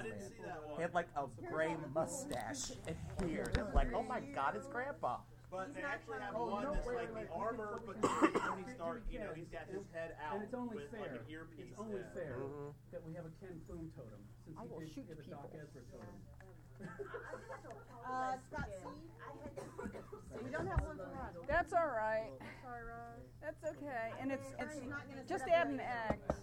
I didn't man. see that one. He had like a gray mustache and beard. It was like, oh my God, it's Grandpa. But they actually have one that's like the armor, but Tony Stark, you know, he's got his head out And it's only with fair. like an earpiece. It's only fair Mm-hmm. that we have a Ken Plume totem, since I will he shoot did give a Doc people. Ezra totem. Scott C. We don't have one for Roz. That's all right. Sorry, Roz. That's okay. And it's not gonna just sit up add an there. X.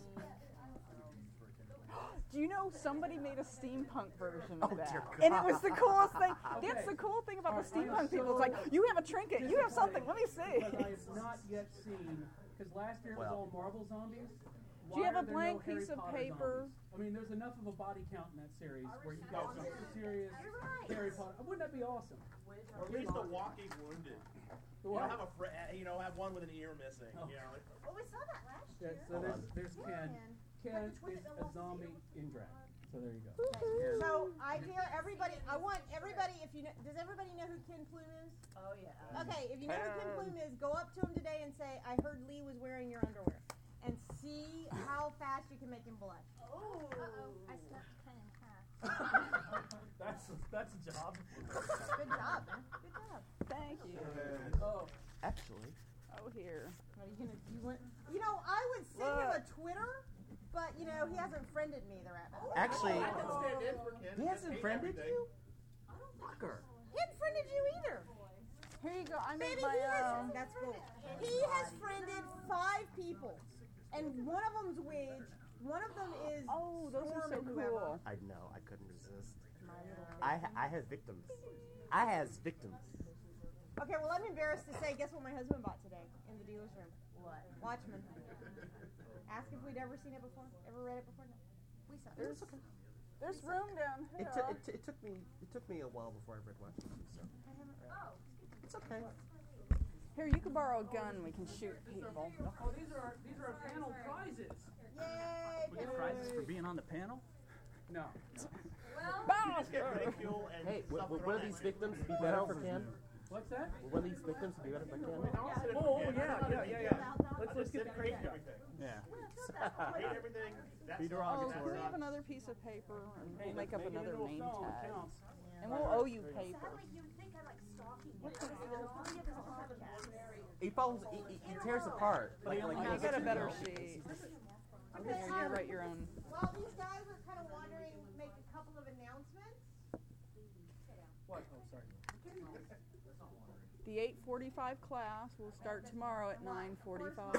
Do you know somebody made a steampunk version of Oh, that? dear God. And it was the coolest thing. That's the cool thing about the steampunk people. It's like, you have a trinket, you have something, let me see. Because I have not yet seen, because last year it was all Marvel zombies. Do you have Why a are there blank no Harry piece of Potter paper? zombies? I mean, there's enough of a body count in that series where you've got some serious Harry Potter. Wouldn't that be awesome? Or at least a walking wounded. The You what? know, have one with an ear missing. Oh. You know, Well, we saw that last Yeah, year. so there's Ken. Ken Like the twin is that a lost zombie the in drag. So there you go. So I dare everybody. I want everybody. If you know, does everybody know who Ken Plume is? Oh, yeah. Okay, if you know who Ken Plume is, go up to him today and say, "I heard Lee was wearing your underwear," and see how fast you can make him blush. Oh. I snapped Ken in half. That's a job. Good job, man. Good job. Thank you. Oh, Actually, Oh, here. What are you gonna? You know, I would send him a Twitter, but you know he hasn't friended me. The rat bastard. actually, I can stand in for Ken. he hasn't Hate friended everything. you? Fucker. He hasn't friended you either. Here you go. I made Baby, my he has. own. That's cool. He has friended 5 people, and one of them's Widge. One of them is. Oh, those are Storm so and whoever. cool. I know, I couldn't resist. I have victims. I has victims. Okay, well, I'm embarrassed to say, guess what my husband bought today in the dealer's room? What? Watchmen. Ask if we'd ever seen it before, ever read it before. No, we saw it. It's okay. There's room down here. It took me a while before I read Watchmen, so Oh. it's okay. Here, you can borrow a gun. We can shoot people. oh, these are our panel prizes. Yay! We get prizes for being on the panel? No. Just get ridicule and Hey, stuff will thrown one of at these you. victims be better for Ken? What's that? Will one of these victims be better for Ken? Oh, yeah. Let's get the Hate cake guy. everything. Yeah. Hate everything. That's Be Oh, derogatory. can we have another piece of paper and we'll make up Maybe another into a name film tag? counts. And we'll owe you Is paper. that like you think I'm like stalking you? He falls. He tears apart. Like You got a better sheet. Okay, You write your own. While these guys are kind of wandering, make a couple of announcements. What? Oh, sorry. The 8:45 class will start tomorrow at 9:45.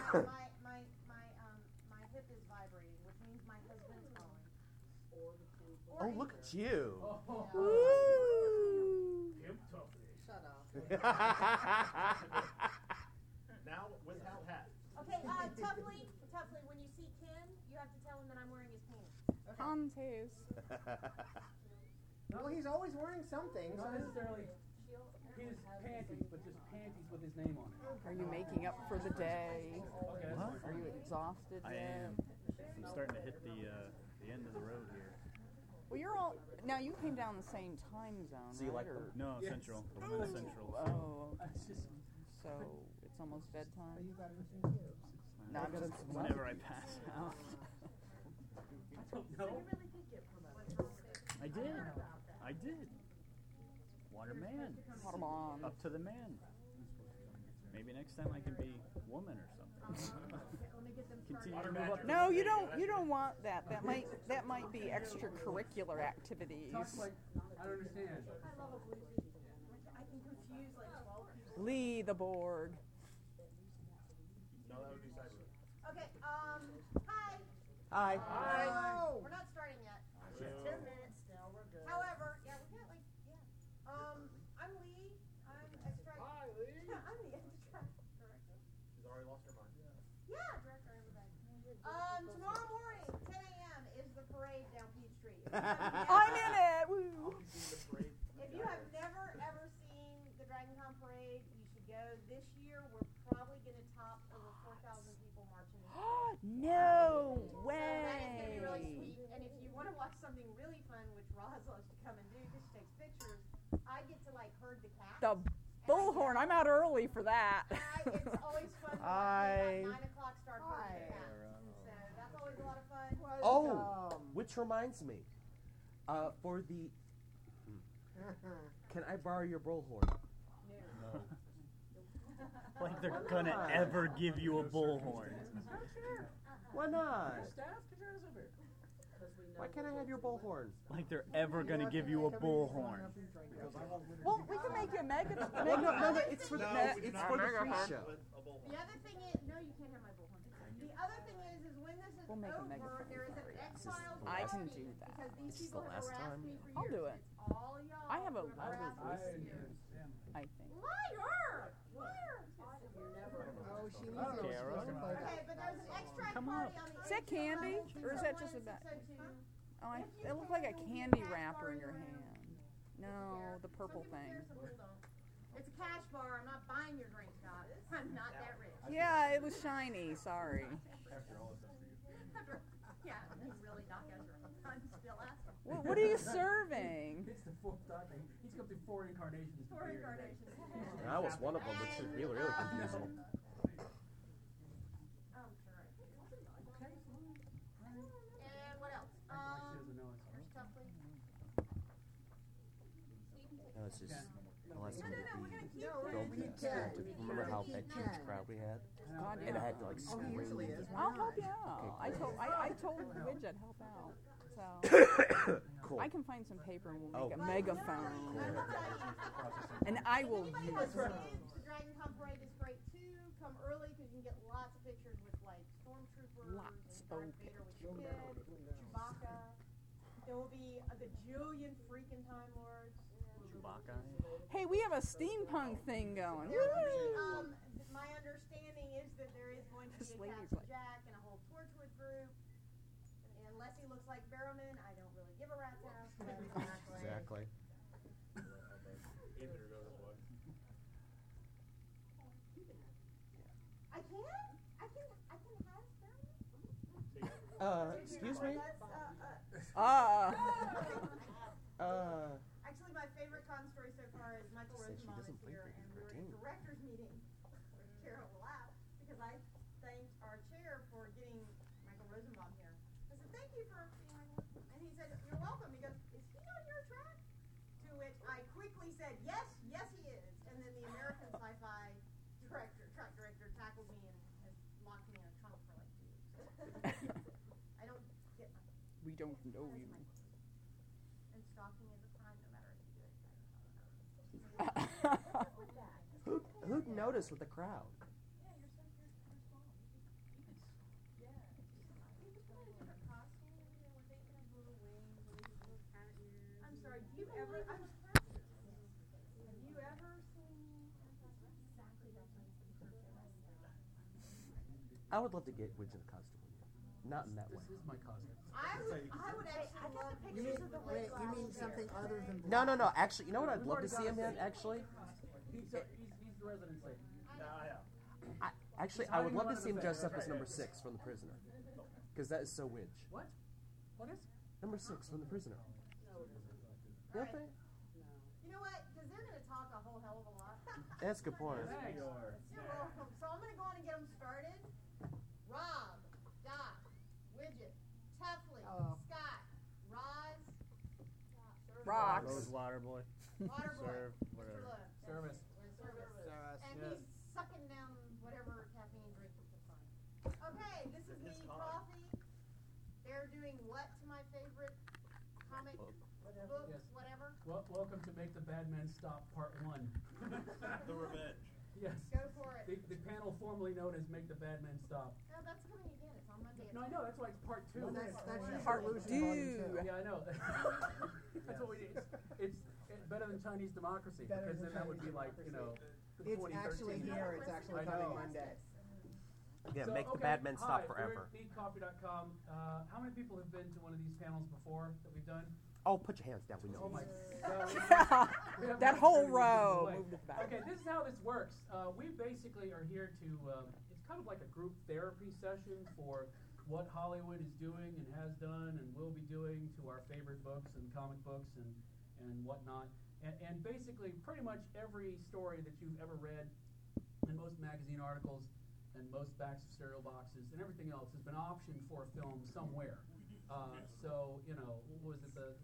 My hip is vibrating, which means my husband's calling. Oh, look at you. Woo! Shut up. Now without hat. Okay, Tuffley, when you see Ken, you have to tell him that I'm wearing his pants. Panties. Well, he's always wearing something. Not necessarily his panties, but just panties with his name on it. Are you making up for the day? Okay, that's fine. Are you exhausted I yet? am. I'm starting to hit the end of the road here. Well, you're all now. You came down the same time zone, So you right? like Or- No, Central. I'm in Central. Oh, It's just, so it's almost bedtime. You got everything here. No, I'm just Whenever I pass out. I don't know. I did. Waterman. Come on. Up to the man. Maybe next time I can be woman or something. Continue to move up. No, you don't. You don't want that. That might be extracurricular activities. Talk like, I don't understand. I can confuse like 12 people. Lee the Borg. No, that would be cyber. Okay, hi. Hi. Oh, we're not starting yet. 10 minutes still, we're good. However, yeah, we got I'm Lee. I'm extract. Hi, Lee. I'm the extract director. She's already lost her mind. Yeah, director, everybody. Tomorrow morning, 10 a.m. is the parade down Peachtree. I'm in it. Woo. I'll be seeing the parade. If you have never ever seen the DragonCon parade, you should go. This year, we're probably going to top over 4,000 people marching. No So that is going to be really way. sweet. And if you want to watch something really fun, which Roz loves to come and do because she takes pictures, I get to like herd the cats. The bullhorn. I'm out early for that. It's always fun to watch Hi. about 9 o'clock start herding the cats. So that's always a lot of fun. Oh, which reminds me, For the... Can I borrow your bullhorn? No. Like they're gonna ever give you a bullhorn. Why not? Staff, get your ass over here. Why can't I have your bullhorn? Like they're ever gonna give you a bullhorn. Well, we can make you a mega. No, it's for the it's for the free show. The other thing is, no, you can't have my bullhorn. The other thing is when this is We'll make a over, megaphone. there is an X-Files I can warning, do that. Because these This is people the have last harassed time. me for I'll years. do it. It's all y'all. I have a who harassed me. I think. Liar! Liar! Oh, she needs Oh, it. Kara. Okay, but there's an extract Come party up. on the Is that candy, or is that just a bag? Oh, it looked like a candy wrapper in your hand. No, the purple thing. It's a cash bar. I'm not buying your drink, Scott. I'm not that rich. Yeah, it was shiny. Sorry. Yeah, he's really not after I'm still asking. What are you serving? It's the fourth time. He's come through 4 incarnations. to Four be here today. incarnations. I was one of them, which is really confusing. Oh, sure. And what else? She doesn't know it's Here's Tuffley. No, it's just the last time No, we're gonna keep Don't we be can. remember how big huge crowd we had? God, And I yeah. had to like Oh, he scream. usually is. I'll help you out. I told Widge I'd help out. So Cool. I can find some paper and we'll Oh. make a megaphone. And I will Anybody use who's it. the Dragon Con Parade is great too. Come early because you can get lots of pictures with like stormtroopers Lots and Darth of Vader with your kid, Chewbacca. There will be a gajillion freaking Time Lords. Chewbacca. Hey, we have a steampunk thing going. There will be, Woo! my understanding is that there is going to This be a lady's Captain like- Jack and a whole Torchwood group. And unless he looks like Barrowman, I don't really give a rat's ass. Exactly. I can have Barrowman. Excuse me? Actually, my favorite con story so far is Michael Said she Rosenbaum is doesn't play here, freaking and we were at cartoons. the director's meeting. Kara will laugh because I thanked our chair for getting Michael Rosenbaum here. I said, "Thank you for being Michael," and he said, "You're welcome." He goes, "Is he on your track?" To which I quickly said, "Yes, yes, he is." And then the American Sci-Fi track director tackled me and has locked me in a trunk for like 2 weeks. I don't get my. We don't know you. And stalking is a crime, no matter if you do it. Who'd notice with the crowd? I'm sorry. Do you ever? Have you ever seen? Exactly. I would love to get Widget a costume. Not in that way. This is my costume. I would actually love You mean, wait, you mean something other than No. Actually, you know what I'd love to see him in, actually? He's the resident Satan. I would love to see him dressed up as number 6 from The Prisoner. Because that is so Widge. What? What is? Number 6 from The Prisoner. Right. Nothing? You know what? Because they're going to talk a whole hell of a lot. That's a good point. Thanks. You're welcome. So I'm going to go on and get them started. Rob, Doc, Widget, Tuffley, Scott, Roz, Rocks. Rose Waterboy. Waterboy, Serve, whatever. Mr. Look. Service. Service. And Yes. he's sucking down whatever caffeine drink he can find. Okay, this is me, coffee. They're doing what to my favorite comic book, Yes. whatever? Welcome to Make the Bad Men Stop Part 1. The Revenge. Yes. Go for it. The panel formerly known as Make the Bad Men Stop. No, that's coming again. It's on Monday. No, I know. That's why it's Part 2. Well, that's usually Part Rosenbaum two. too. Yeah, I know. That's what we need. It's better than Chinese democracy, Better because than then that would be Chinese like, democracy. the It's 2013. actually here. It's actually I coming know. Monday. Yeah, So, make the okay, bad men stop hi, forever. We're at neatcoffee.com. How many people have been to one of these panels before that we've done? Oh, put your hands down. We know. Oh my Yeah. We have That one whole third of the row way. moved it back. Okay, this is how this works. We basically are here to, it's kind of like a group therapy session for what Hollywood is doing and has done and will be doing to our favorite books and comic books and whatnot. And basically, pretty much every story that you've ever read in most magazine articles and most backs of cereal boxes and everything else has been optioned for a film somewhere. So, you know, what was it, the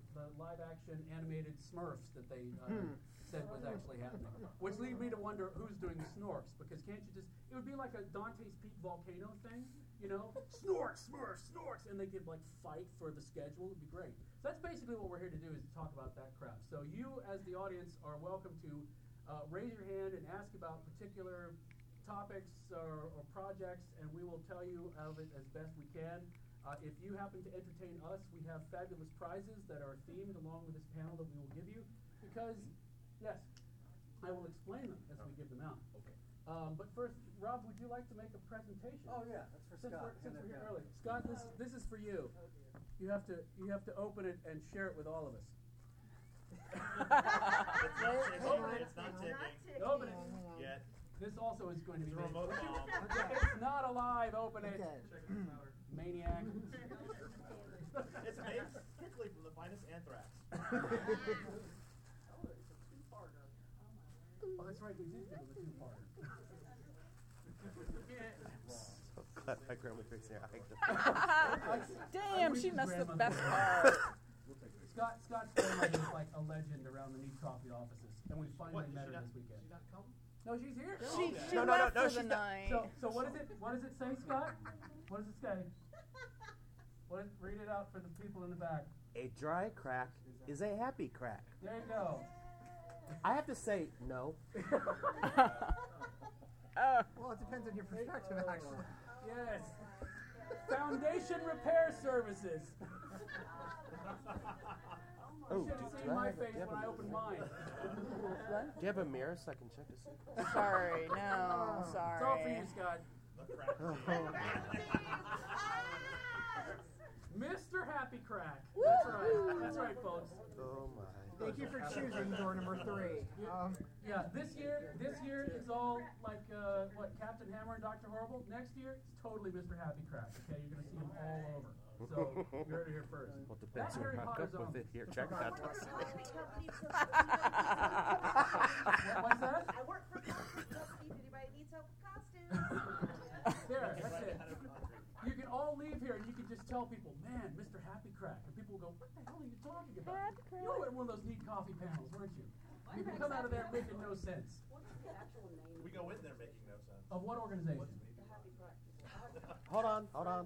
the live-action animated Smurfs that they said was actually happening. Which leads me to wonder who's doing the Snorks, because can't you just, it would be like a Dante's Peak volcano thing, you know? Snorks, Smurfs, Snorks, and they could like fight for the schedule. It'd be great. So that's basically what we're here to do, is to talk about that crap. So you, as the audience, are welcome to raise your hand and ask about particular topics or projects, and we will tell you of it as best we can. If you happen to entertain us, we have fabulous prizes that are themed along with this panel that we will give you. Because, yes, I will explain them as we give them out. Okay. But first, Rob, would you like to make a presentation? Oh yeah, that's for Scott. Since we're here early, Scott, this is for you. You have to open it and share it with all of us. It's not ticking. Open it. Yet. This also is going to be It's a remote bomb. It's not alive. Open it. Okay. Maniac. It's made strictly from the finest anthrax. Oh, that's right. We did give it a two-parter. So glad my grandma fixed her eye. Damn, she missed the best part. Scott's family is like a legend around the Need Coffee offices, and we finally met her this weekend. She not come? No, she's here. She No, left no, for she's the not. night. So what does it say, Scott? What does it say? Read it out for the people in the back. A dry crack is a happy crack. There you go. I have to say no. Well, it depends on your perspective, actually. Yes. Foundation Repair Services. Oh, You should have seen my face when I opened mine. do you have a mirror so I can check to see? Sorry, no, sorry. It's all for you, Scott. Mr. Happy Crack. That's right. That's right, folks. Oh my. Thank you for choosing door number 3. Yeah, this year is all like what, Captain Hammer and Dr. Horrible. Next year, it's totally Mr. Happy Crack. Okay, you're gonna see him all over. So you heard it here first. Well, it depends That's on Harry how Potter good with zone. it. Here, check that. What's that? I work for a costume company. If anybody needs help with costumes. There, that's it. You can all leave here and you can just tell people, man, Mr. Happy Crack. And people will go, what the hell are you talking about? Happy Crack. You were at one of those neat coffee panels, weren't you? You can come out of there making no sense. We go in there making no sense. Of what organization? Hold on.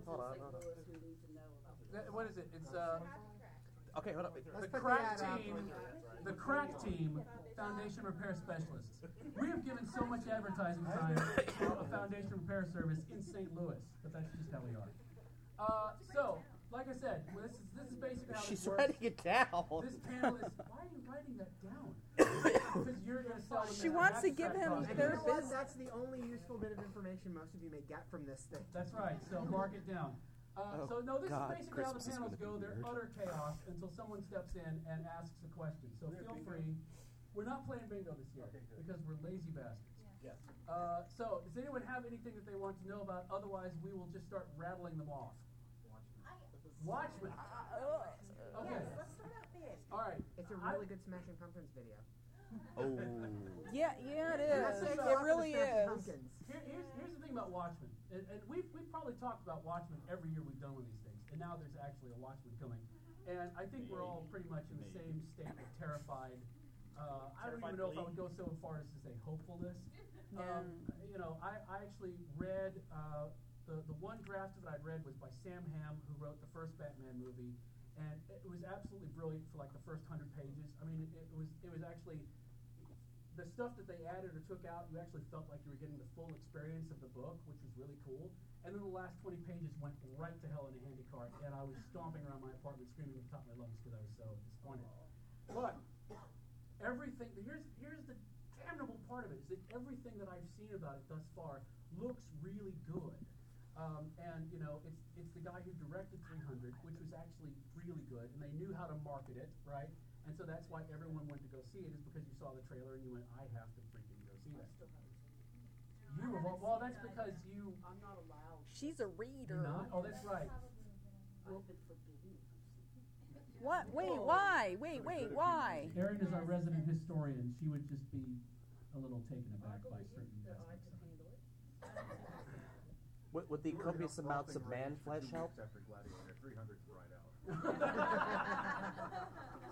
What is it? It's Okay, hold on. the put the Crack ad out Team. for The Crack Team, Foundation Repair Specialists. We have given so much advertising time to a Foundation Repair Service in St. Louis, but that's just how we are. So, like I said, this is basically how She's this works. writing it down. This panel is. Why are you writing that down? Because you're going to sell them. She as wants to abstract give him copies. And their you know what? business. That's the only useful bit of information most of you may get from this thing. That's right. So mark it down. So no, this God, is basically how the Christmas is panels gonna go. be They're weird. utter chaos until someone steps in and asks a question. So feel free. We're not playing bingo this year because we're lazy bastards. Yes. So does anyone have anything that they want to know about? Otherwise, we will just start rattling them off. Watchmen. Okay. Yes, let's start out big. All right. It's a really good Smashing Pumpkins video. Oh. Yeah, it That's is. the It top of really the Smashing is. Pumpkins. Here's the thing about Watchmen, and we've probably talked about Watchmen every year we've done one of these things, and now there's actually a Watchmen coming, and I think we're all pretty much in the same state of terrified. I don't even know if I would go so far as to say hopefulness. You know, I actually read the one draft that I'd read was by Sam Hamm, who wrote the first Batman movie, and it was absolutely brilliant for like the first 100 pages. I mean, it was actually. The stuff that they added or took out, you actually felt like you were getting the full experience of the book, which was really cool. And then the last 20 pages went right to hell in a handy cart, and I was stomping around my apartment screaming at the top of my lungs because I was so disappointed. But everything, here's the damnable part of it, is that everything that I've seen about it thus far looks really good. And you know, it's the guy who directed 300, which was actually really good, and they knew how to market it, right? And so that's why everyone went to go see it, is because you saw the trailer and you went, I have to freaking go see that. Well, that's because you. I'm not allowed. She's a reader. You're not? Oh, that's right. I've been forbidden. What? Wait, why? Wait, why? Erin is our resident historian. She would just be a little taken aback by certain aspects of it. Would the copious amounts of man flesh help? After Gladiator, 300's right out.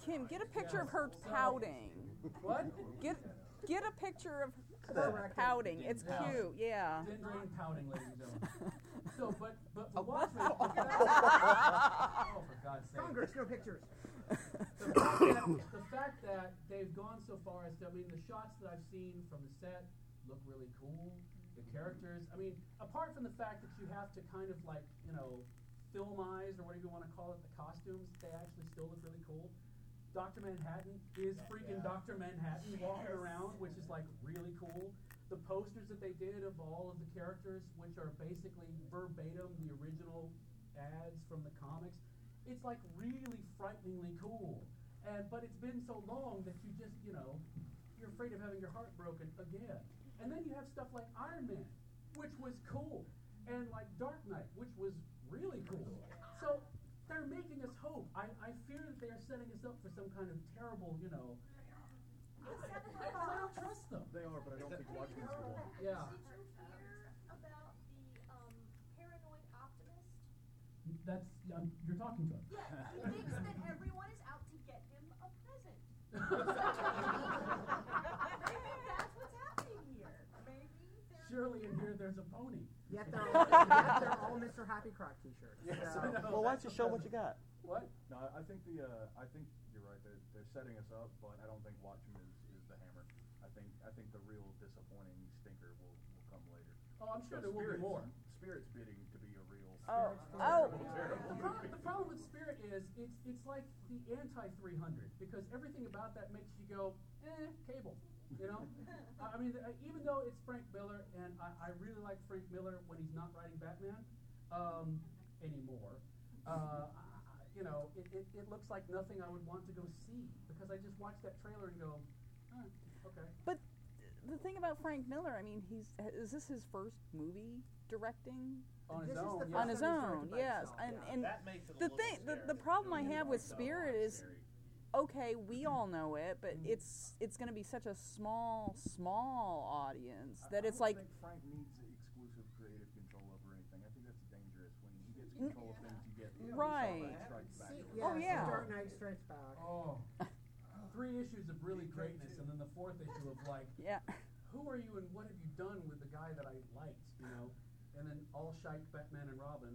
Kim, get a picture of her pouting. What? Get a picture of her pouting. It's cute, yeah. Dendrine pouting, ladies and gentlemen. So, but Watchmen. Oh, for God's sake. Congress, no pictures. The fact that they've gone so far as to, I mean, the shots that I've seen from the set look really cool. The characters, I mean, apart from the fact that you have to kind of like, filmize or whatever you want to call it, the costumes, they actually still look really cool. Dr. Manhattan is freaking Dr. Manhattan walking around, which is like really cool. The posters that they did of all of the characters, which are basically verbatim the original ads from the comics, it's like really frighteningly cool. But it's been so long that you just, you're afraid of having your heart broken again. And then you have stuff like Iron Man, which was cool, and like Dark Knight, which was really cool. So they're making us hope. I fear that they are setting us up for some kind of terrible, I don't trust them. They are, but I don't think Watchmen's the one. Yeah. Did you hear about the paranoid optimist? That's you're talking to him. Yeah, he thinks that everyone is out to get him a present. Maybe that's what's happening here. Maybe there's Surely in here there's a pony. Yet they're all Mr. Happy Croc t-shirts. Yes, so. I know. Well, why don't you show what you got? What? No, I think you're right. They're setting us up, but I don't think Watchmen is the hammer. I think the real disappointing stinker will come later. Oh, I'm sure there will be more. Spirit's bidding to be a real. The problem with Spirit is it's like the anti-300 because everything about that makes you go, cable. I mean, even though it's Frank Miller, and I really like Frank Miller when he's not writing Batman anymore. It looks like nothing I would want to go see because I just watched that trailer and go, okay. But the thing about Frank Miller, I mean, is this his first movie directing? On his own, On his own, yes. And that makes it a the little thing, bit the problem I have with Spirit is, okay, we all know it, but it's going to be such a small audience that it's like. I don't think Frank needs exclusive creative control over anything. I think that's dangerous when he gets control of things. You get Right. Strikes Back. Oh, yeah. Dark Knight Strikes Back. Oh, 3 issues of really greatness, and then the 4th issue of like, who are you and what have you done with the guy that I liked, And then all shite Batman and Robin,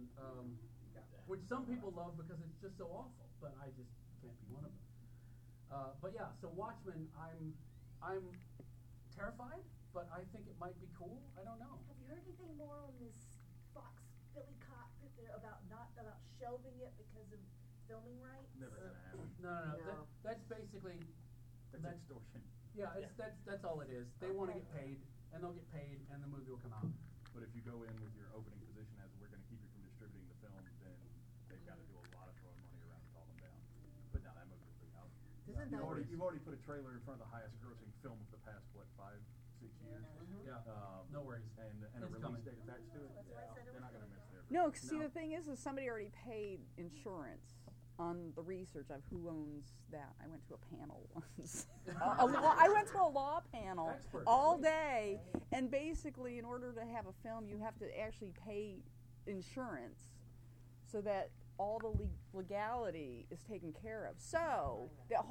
which some people love because it's just so awful, but I just can't be one of them. But yeah, so Watchmen, I'm terrified, but I think it might be cool. I don't know. Have you heard anything more on this Fox Billy Cott about shelving it because of filming rights? Never gonna happen. No. That's basically That's extortion. Yeah, that's all it is. They want to get paid, and they'll get paid, and the movie will come out. But if you go in with your opening position as we're going to keep you from distributing the film, then they've got to do a lot of throwing money around to talk them down. But now that movie will be out. You've already put a trailer in front of the highest grossing film of the past 5-6 years. Yeah. No worries. And a It's release coming. date attached to it. They're not going to miss their. No, see, the thing is somebody already paid insurance on the research of who owns that. I went to a panel once. I went to a law panel all day, and basically, in order to have a film, you have to actually pay insurance so that all the legality is taken care of. So that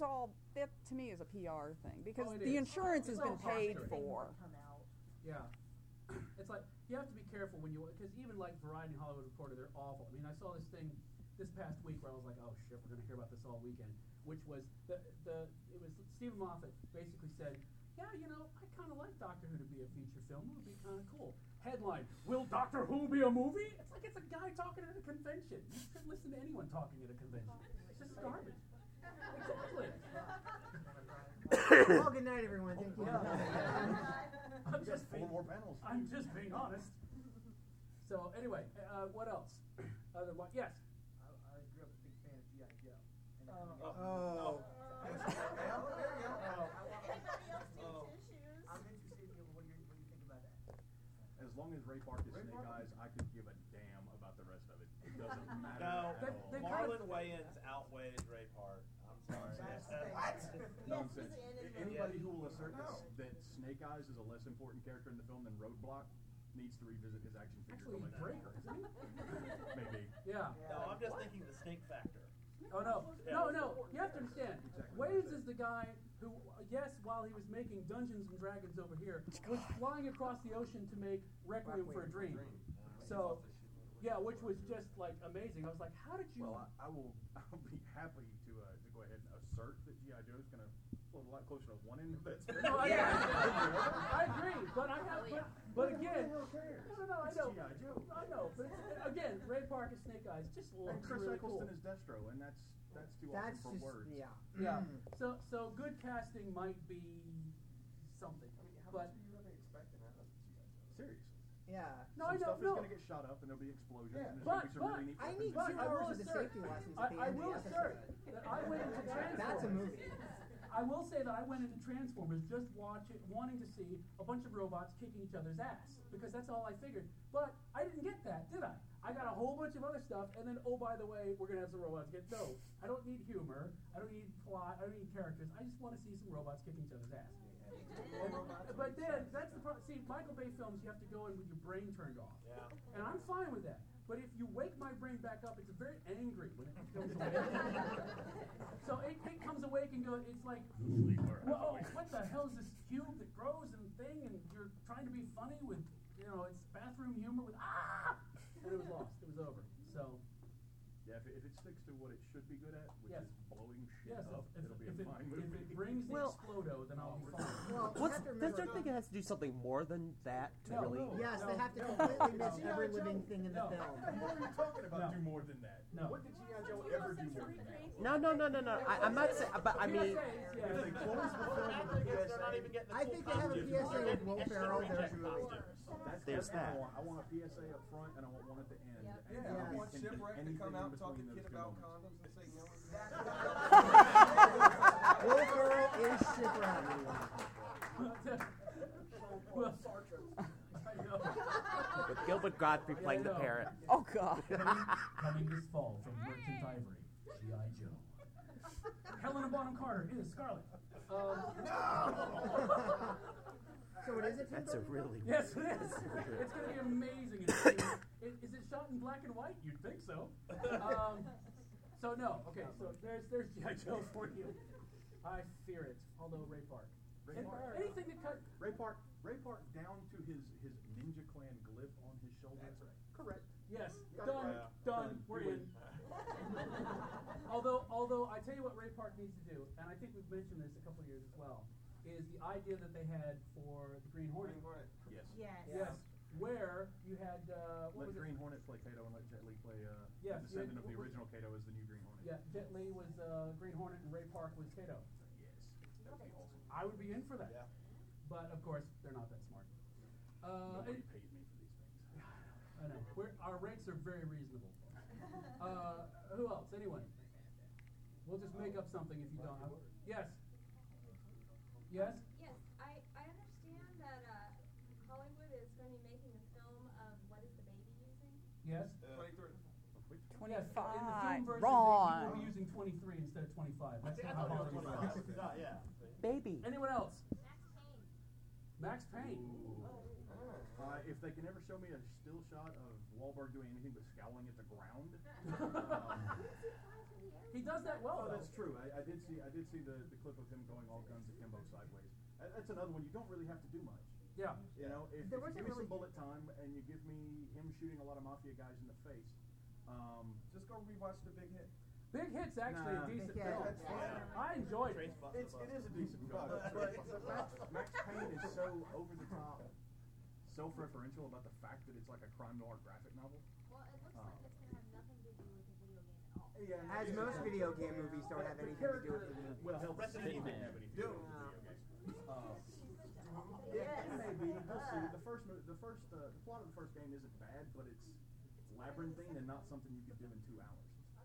to me is a PR thing because the insurance has been paid for. Yeah. It's like, you have to be careful when because even like Variety and Hollywood Reporter, they're awful. I mean, I saw this thing this past week where I was like, oh shit, we're going to hear about this all weekend, which was, it was Stephen Moffat basically said, yeah, I kind of like Doctor Who to be a feature film. It would be kind of cool. Headline, will Doctor Who be a movie? It's like it's a guy talking at a convention. You shouldn't listen to anyone talking at a convention. It's just garbage. Exactly. Well, good night, everyone. Thank you. I'm just 4 more panels. I'm just being honest. So anyway, what else? Yes. I grew up a big fan of G.I. Joe. Oh. I'm interested in what do you think about that? As long as Ray Park is Snake Eyes, I could give a damn about the rest of it. It doesn't matter. No, at all. Marlon Wayans outweighs Ray Park. I'm sorry. What? Nonsense. Anybody who will assert that Snake Eyes is a less important character in the film than Roadblock needs to revisit his action figure. Actually, he's Breaker, isn't he? Maybe. Yeah. No, I'm just thinking the stink factor. Oh no, no! You have to understand. Waves is the guy who, yes, while he was making Dungeons and Dragons over here, was flying across the ocean to make Requiem for a Dream. So, yeah, which was just like amazing. I was like, how did you? Well, I'll be happy to go ahead and assert that G.I. Joe's going to float a lot closer to one end of that spectrum. No, I agree, but I have, but again, no, I know, I know, but again, Ray Park as Snake Eyes just looks and Chris really Eccleston cool. is Destro, and that's too often for words. Yeah. Yeah. So good casting might be something, but How much are you really expecting out of G.I. Joe? Seriously. Yeah. no, I Some know, stuff is going to get shot up, and there'll be explosions, Yeah. and there's going to be some really neat I weapons. need But 2 I will hours of the assert- safety lessons at the I end will of the assert episode. that I went into Transformers. That's a movie. I will say that I went into Transformers just wanting to see a bunch of robots kicking each other's ass, because that's all I figured. But I didn't get that, did I? I got a whole bunch of other stuff, and then, oh, by the way, we're going to have some robots get. No, I don't need humor. I don't need plot. I don't need characters. I just want to see some robots kicking each other's ass. But then, that's the problem. See, Michael Bay films, you have to go in with your brain turned off. Yeah. And I'm fine with that. But if you wake my brain back up, it's very angry when it comes awake. So it comes awake and goes, it's like, whoa, what the hell is this cube that grows and thing, and you're trying to be funny with, it's bathroom humor with, and it was lost. It was over. So. Yeah, if it sticks to what it should be good at, which Yes. is blowing shit Yes, up, it'll be a fine movie. if it brings the Well- Explodo, then I'll be fine. Well, you What's, have to does remember. there think it has to do something more than that to No, really? no. Yes, they have to No. completely miss No. every living thing in the No. film. What are you talking about? No. Do more than that. No. What did G.I. Joe ever do more than that? No. I'm not saying, but I mean, If they close the film with a They're not PSA, even getting the I full think they have a costume. PSA with Will Ferrell. There's There's that's what I that. want. I want a PSA up front, and I want one at the end. Yep. And Yeah, I anything want Shipwreck to come out and talk to in Kid between about those two condoms and say no. Will Ferrell is Shipwreck. Well, with Gilbert Godfrey playing the parrot. Oh God. Coming this fall from Merchant Ivory, G.I. Joe. Helena Bonham Carter is Scarlet. So it is a Tim That's a Burton? really. Yes, it is. It's going to be amazing. Is it shot in black and white? You'd think so. So no. Okay. So there's G.I. Joe for you. I fear it. Although Ray Park. Anything that cut. Ray Park down to his Ninja Clan glyph on his shoulder. That's right. Correct. Yes. Got Done. it. Done. We're You in. win. Although I tell you what Ray Park needs to do, and I think we've mentioned this a couple of years as well, is the idea that they had for the Green Hornet. Yes. Yes. Yes. Where you had what Let was Green it? Hornet play Kato and let Jet Li play Yes, the descendant yeah, of the original Kato as the new Green Hornet. Yeah, Jet Li was Green Hornet and Ray Park was Kato. Yes. That would be awesome. I would be in for that. Yeah. But of course, they're not that smart. Nobody and- paid me for these things. I know. Our rates are very reasonable. Who else? Anyone? We'll just make up something if you don't. Yes. Yes. Yes, I understand that Hollywood is going to be making a film of What is the Baby Using? Yes. 23. Yes. In the film 25. version, Wrong. they will be using 23 instead of 25. That's I not how thought it Hollywood was works. 25. Yeah. Baby. Anyone else? Max Max Payne. Payne. If they can ever show me a still shot of Wahlberg doing anything but scowling at the ground, He does that well. oh, though. that's true. I did see the clip of him going all guns akimbo sideways. That's another one. You don't really have to do much. Yeah. You know, if There you wasn't give me some really- bullet time and you give me him shooting a lot of mafia guys in the face, Just go rewatch The Big Hit. Big Hit's actually Nah. a decent Yeah, film. that's fine. I enjoyed it. it is a decent film. But Max Payne is so over the top, self-referential about the fact that it's like a crime noir graphic novel. Well, it looks like it's going to have nothing to do with the video game at all. Yeah, As most video game movies don't have anything to do with the movie. Well, hell, Resident Resident Evil Evil. didn't have anything to do with video games. It may be. We'll see. The plot of the first game isn't bad, but it's labyrinthine and not something you could do in 2 hours.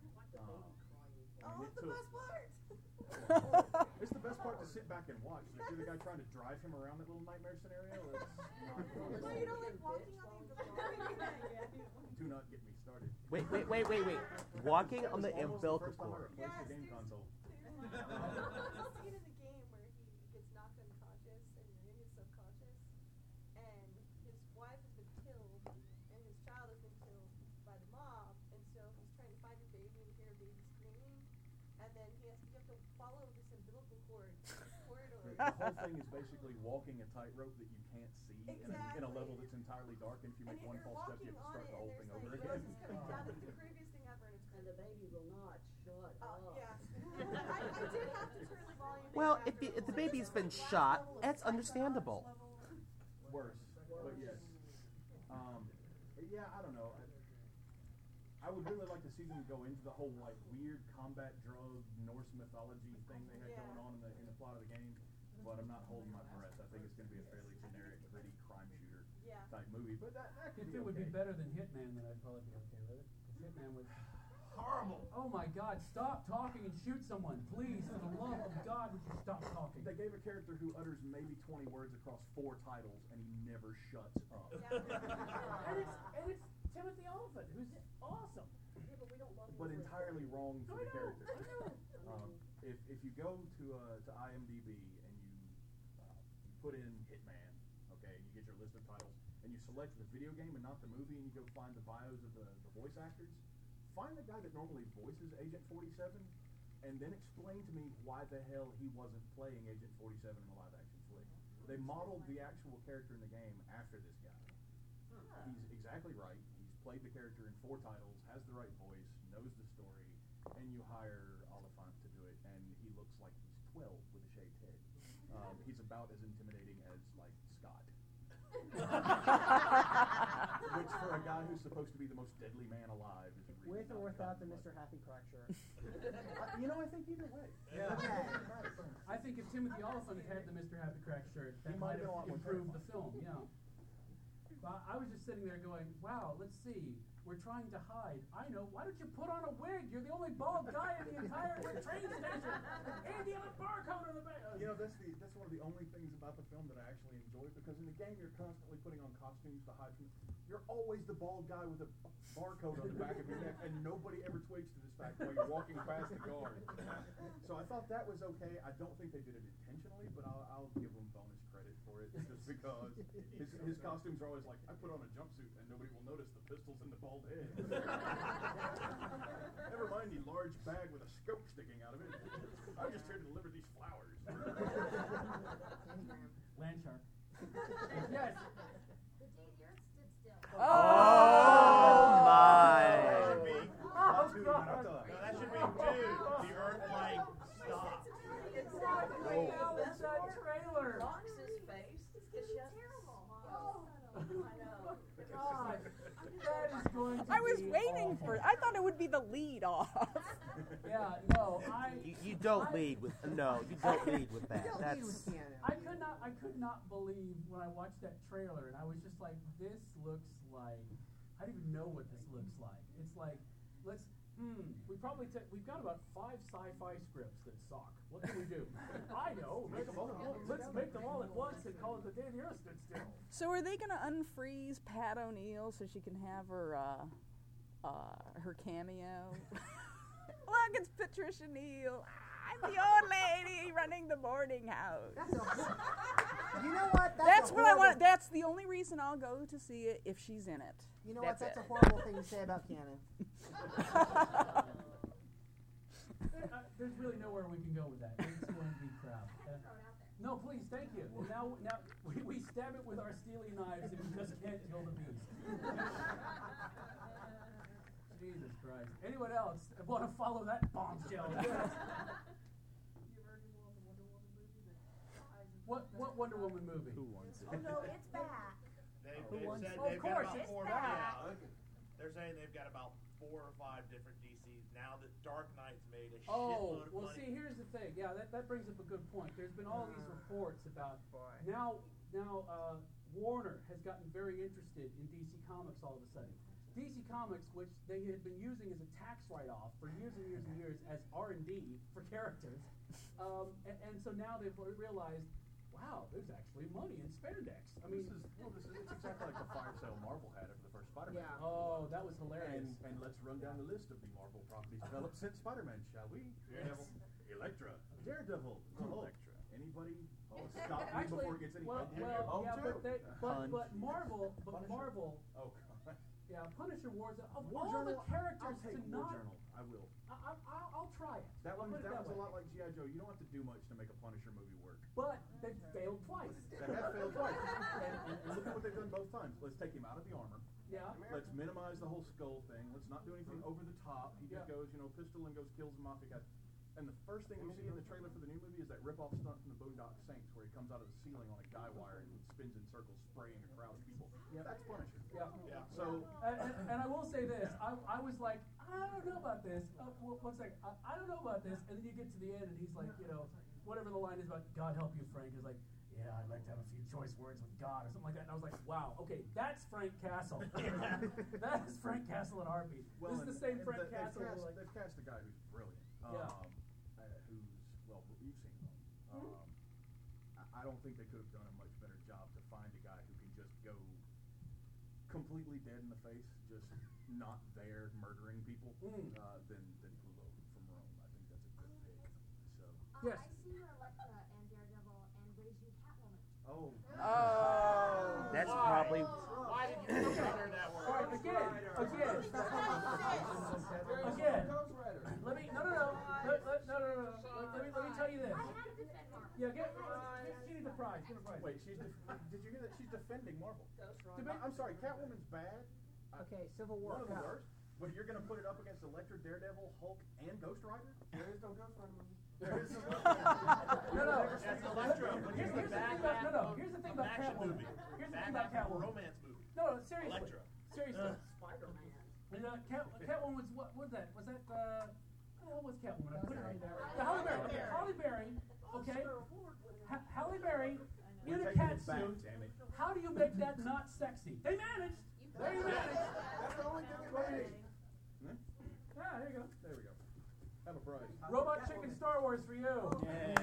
Oh, It the took- best part. It's the best part to sit back and watch. If you're the guy trying to drive him around that little nightmare scenario, it's not fun. Well, you know, like walking on the Do not get me started. Wait. Walking on the Almost umbilical first time I cord. replaced the game console. There's a scene in the game where he gets knocked unconscious and you're in his subconscious, and his wife has been killed, and his child has been killed by the mob, and so he's trying to find his baby and hear a baby screaming, and then you have to follow this umbilical cord corridor. The whole thing is basically walking a tightrope that you can't see in a level that's entirely dark, and if you make one false step, you have to start the whole thing over again. It's coming down. It's the creepiest thing ever, and the baby will not shut up. Yeah. I did have to turn the volume down. Well, if the baby's been shot, that's understandable. Worse, but yes. Yeah, I don't know. I would really like to see them go into the whole like weird combat drug Norse mythology thing they had going on in the plot of the game, but I'm not holding my breath. I think it's going to be a fairly generic, gritty crime shooter type movie. But that could If be it would be okay. better than Hitman, then I'd probably be okay with it. 'Cause Hitman was horrible. Oh my God! Stop talking and shoot someone, please! For the love of God, would you stop talking? They gave a character who utters maybe 20 words across 4 titles, and he never shuts up. and it's Timothy Olyphant, who's awesome. Yeah, but we don't love him. But entirely wrong for the character. I know. If you go to IMDb and you put in Hitman, okay, and you get your list of titles, and you select the video game and not the movie, and you go find the bios of the voice actors, find the guy that normally voices Agent 47, and then explain to me why the hell he wasn't playing Agent 47 in a live-action flick. They modeled the actual character in the game after this guy. He's exactly right. He's played the character in 4 titles, has the right voice, knows the story, and you hire Oliphant to do it, and he looks like he's 12 with a shaved head. He's about as intimidating as, like, Scott. Which, for a guy who's supposed to be the most deadly man alive, is really With or without the Mr. Happy Crack shirt. I think either way. Yeah. Okay. I think if Timothy Olyphant had the Mr. Happy Crack shirt, that He might might have been a lot have more improved the terrifying. film. Yeah. But I was just sitting there going, "Wow, let's see. We're trying to hide. I know. Why don't you put on a wig? You're the only bald guy in the entire train station, and you have a barcode on the back." You know, that's one of the only things about the film that I actually enjoy, because in the game you're constantly putting on costumes to hide from. You're always the bald guy with a barcode on the back of your neck, and nobody ever twigs to this fact while you're walking past the guard. So I thought that was okay. I don't think they did it intentionally, but I'll give them bonus credit for it, just because his costumes are always like, I put on a jumpsuit and nobody will notice the pistols and the bald head. Never mind the large bag with a scope sticking out of it. I'm just here to deliver these flowers. Land shark. Yes. The day the earth stood still. Oh my! That should be. Oh, No, God. that should be dude. The Earth like stop. Exactly. How was that trailer? Fox's face is terrible. Oh, I know. God, that is going to I was be waiting awful. for. I thought it would be the lead off. Yeah, no, You don't lead with that. That's I could not believe when I watched that trailer, and I was just like, this looks like, I don't even know what this looks like. It's like, we've got about 5 sci-fi scripts that suck. What can we do? I know. Let's make them all at once and call it The Day the Earth Stood Still. So are they gonna unfreeze Pat O'Neill so she can have her her cameo? Look, it's Patricia Neal. I'm the old lady running the boarding house. You know what? That's what I want. That's the only reason I'll go to see it if she's in it. You know That's what? That's it. a horrible thing to say about Keanu. There's really nowhere we can go with that. It's going to be crap. No, please, thank you. Now we stab it with our steely knives if we just can't kill the beast. Jesus Christ. Anyone else want to follow that bombshell? What Wonder Woman movie? Who wants it? Oh no, it's back. They've Of said they've course, got it's about 4. back. Yeah, they're saying they've got about 4 or 5 different DCs now that Dark Knight's made a Oh, shitload of well, money. see, here's the thing. Yeah, that brings up a good point. There's been all these reports about now Warner has gotten very interested in DC Comics all of a sudden. DC Comics, which they had been using as a tax write-off for years and years and years as R&D for characters, and so now they've realized, wow, there's actually money in spandex. I mean, it's exactly like the fire sale Marvel had after the first Spider-Man. Yeah. Oh, that was hilarious. And let's run down the list of the Marvel properties developed since Spider-Man, shall we? Daredevil, Elektra, Daredevil, Elektra. Anybody? Stop me Actually, before it gets any well, better. yeah, but Marvel, Oh, God. yeah, Punisher Wars. Of War all Journal, the characters I'll take to War not, Journal. I will. I'll try it. That I'll one's put it that a way. lot like G.I. Joe. You don't have to do much to make a Punisher movie work. But they failed twice. They have failed twice. And look at what they've done both times. Let's take him out of the armor. Yeah. Let's minimize the whole skull thing. Let's not do anything over the top. He just goes, pistol and goes kills the mafia guy. And the first thing you see in the trailer for the new movie is that rip-off stunt from the Boondock Saints where he comes out of the ceiling on a guy wire and spins in circles spraying a crowd of people. Yeah, that's Punisher. Yeah. So, and I will say this, I was like, I don't know about this. One second, I don't know about this. And then you get to the end and he's like, whatever the line is about, God help you, Frank, is like, yeah, I'd like to have a few choice words with God or something like that. And I was like, wow, okay, that's Frank Castle. That is Frank Castle in Heartbeat. Well, this is the same Frank Castle. They've cast a guy who's brilliant. You've seen him. I don't think they could have done a much better job to find a guy who can just go completely dead in the face, just not there murdering people, than Pluto from Rome. I think that's a good pick. So. Yes. I've seen Elektra and Daredevil and Raging Catwoman. Oh. That's probably. Why did you consider that word? All right, again. Let me. Let me tell you this. I had to defend Marvel. Yeah, she needs a prize. Give her a prize. Wait, did you hear that? She's defending Marvel. I'm sorry, Catwoman's bad. Okay, Civil War. One of the worst. But you're going to put it up against Elektra, Daredevil, Hulk, and Ghost Rider? There is no Ghost Rider movie. There is no No. That's Electro. Here's the thing about Catwoman. Here's the thing about Catwoman. Romance movie. No, seriously. Electra. Seriously. Spider-Man. Catwoman was what was that? Was that what was Catwoman? I put it right there. Halle Berry. Halle Berry. Okay. Halle Berry in a cat suit. How do you make that not sexy? They managed. They managed. That's the only thing that matters. Yeah, there you go. There we go. Have a prize. Robot Chicken Star Wars for you. Yay.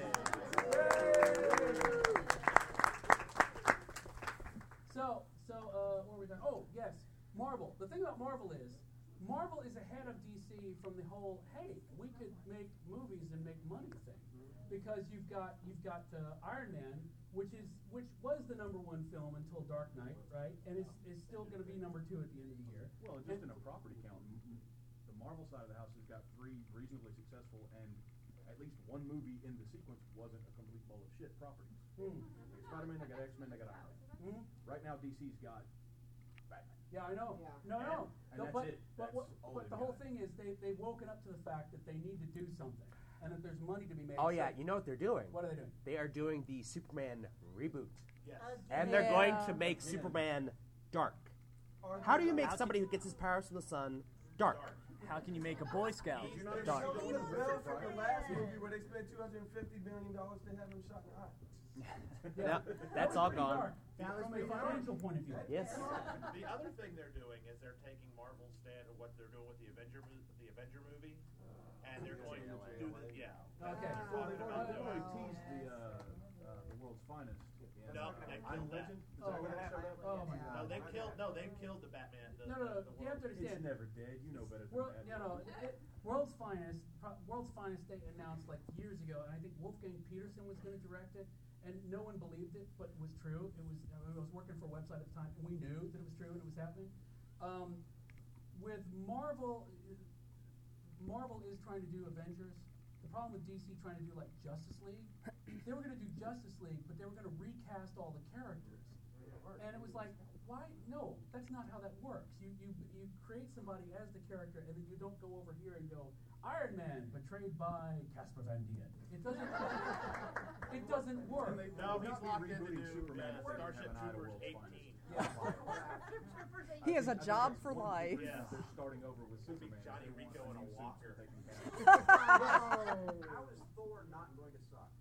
So what were we talking? Oh, yes, Marvel. The thing about Marvel is ahead of DC from the whole, hey, we could make movies and make money thing, because you've got Iron Man, which was the #1 film until Dark Knight, right? And is still going to be #2 at the end of the year. Well, just in a property count, the Marvel side of the house has got 3 reasonably successful, and at least one movie in the sequence wasn't a complete bowl of shit properties. Spider-Man, they got X-Men, they got Iron Man. Right now, DC's got Batman. Yeah, I know. Yeah. No. And that's it. But the whole thing is they've woken up to the fact that they need to do something, and that there's money to be made. Oh yeah, you know what they're doing? What are they doing? They are doing the Superman reboot. Yes. And they're going to make Superman dark. How do you make somebody who gets his powers from the sun dark? How can you make a Boy Scout dark? Show me the bill from the last movie where they spent $250 million to have him shot in the eye. Yeah, that's all gone. From a financial point of view. Yes. The other thing they're doing is they're taking Marvel's stand of what they're doing with the Avenger movie, and they're going to do the Okay. Well, they've already teased the world's finest. No, they killed that. Oh my God. They've killed the Batman. No. You have to understand. It's never dead. You know better than that. World's Finest. They announced like years ago, and I think Wolfgang Peterson was going to direct it, and no one believed it, but it was true. It was. I was working for a website at the time, and we knew that it was true and it was happening. With Marvel is trying to do Avengers. The problem with DC trying to do like Justice League, they were going to do Justice League, but they were going to recast all the characters, and it was like, why? No, that's not how that works. You create somebody as the character, and then you don't go over here and go, Iron Man portrayed by Casper Van Dien. It doesn't. It doesn't work. No, he's locked in to do Starship Troopers 18. He has a job for life. Yeah. They're starting over with Superman. Johnny Rico in a walker. How is Thor not going to suck?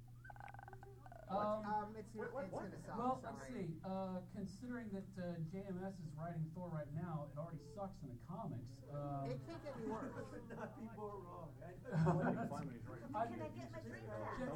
It's going to suck. Well, let's see. Considering that JMS is writing Thor right now, it already sucks in the comics. It can't get any worse. Not be more wrong. Can I get my drink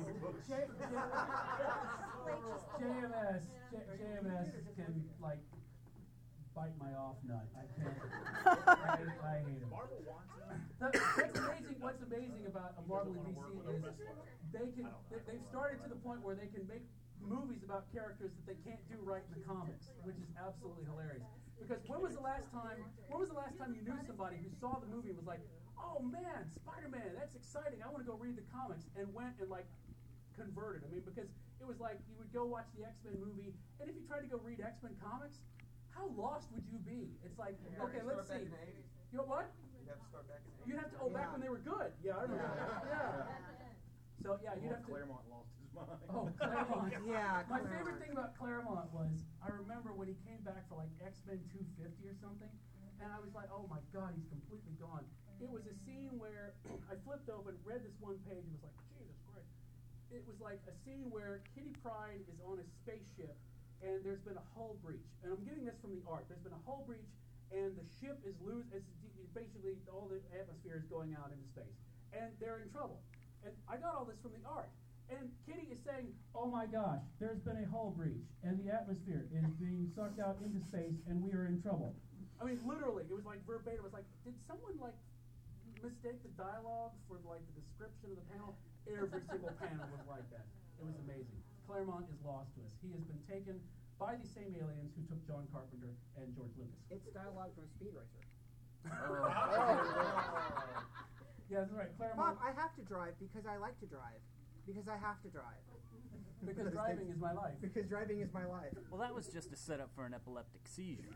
JMS can like bite my off nut. I can't. I hate him. Marvel wants him. What's amazing about Marvel and DC is they've started to the point where they can make movies about characters that they can't do right in the comics, which is absolutely hilarious. Because when was the last time you knew somebody who saw the movie and was like, oh man, Spider-Man, that's exciting. I want to go read the comics, and went and like converted. I mean, because it was like you would go watch the X-Men movie, and if you tried to go read X-Men comics, how lost would you be? It's like, okay, let's see. You know what? You have to start back in the 80s. You'd have to, back when they were good. Yeah, I remember that. Yeah. So, yeah, you'd have to. Claremont lost his mind. Oh, Claremont. Yeah, My favorite thing about Claremont was, I remember when he came back for like X-Men 250 or something, and I was like, oh my God, he's completely gone. It was a scene where I flipped open, read this one page, and was like, Jesus Christ. It was like a scene where Kitty Pryde is on a spaceship, and there's been a hull breach. And I'm getting this from the art. There's been a hull breach, and the ship is basically all the atmosphere is going out into space. And they're in trouble. And I got all this from the art. And Kitty is saying, oh my gosh, there's been a hull breach, and the atmosphere is being sucked out into space, and we are in trouble. I mean, literally, it was like verbatim. It was like, did someone like mistake the dialogue for like the description of the panel? Every single panel was like that. It was amazing. Claremont is lost to us. He has been taken by the same aliens who took John Carpenter and George Lucas. It's dialogue from Speed Racer. Yeah, that's right. Claremont. Bob, I have to drive because I like to drive. Because I have to drive. Because driving is my life. Because driving is my life. Well, that was just a setup for an epileptic seizure.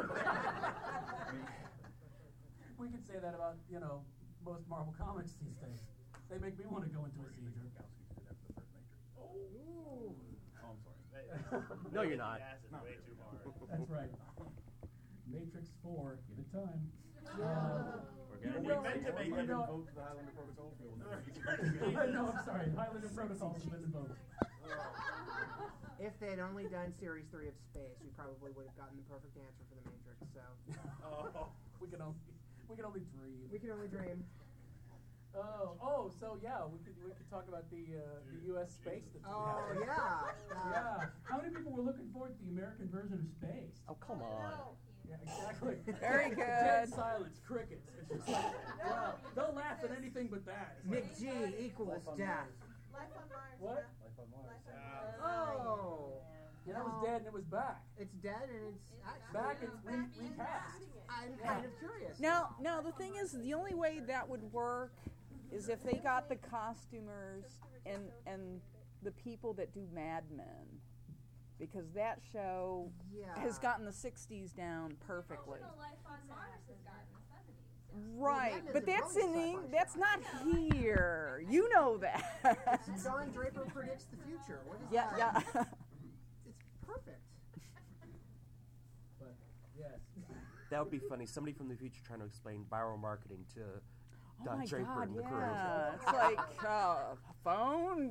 We could say that about, most Marvel comics these days. They make me want to go into a seizure. Oh, I'm sorry. No, you're not. Acid way too hard. That's right. Matrix 4, give it time. We meant to make them invoke the Highlander Protocol. No, I'm sorry. Highlander Protocol has been invoked. If they had only done Series 3 of Space, we probably would have gotten the perfect answer for the Matrix. So we can only dream. We can only dream. So yeah, we could talk about the U.S. space. Yeah. How many people were looking forward to the American version of Space? Oh, come on. Yeah, exactly. Very good. Dead silence, crickets. It's just like, wow, they'll laugh at anything but that. It's like, McG equals death. Life on Mars. What? Life on Mars. Oh. Yeah, that was dead and it was back. It's dead and it's actually Back and recast. I'm kind of curious. Now, the thing is, the only way that would work is if they got the costumers and the people that do Mad Men, because that show has gotten the 60s down perfectly. Life on Mars has gotten the 70s. Right, but that's not here. You know that. Don Draper predicts the future. What is yeah, that? yeah. It's perfect. But yes. That would be funny. Somebody from the future trying to explain viral marketing to Don Draper God, and the crew. yeah. It's like a phone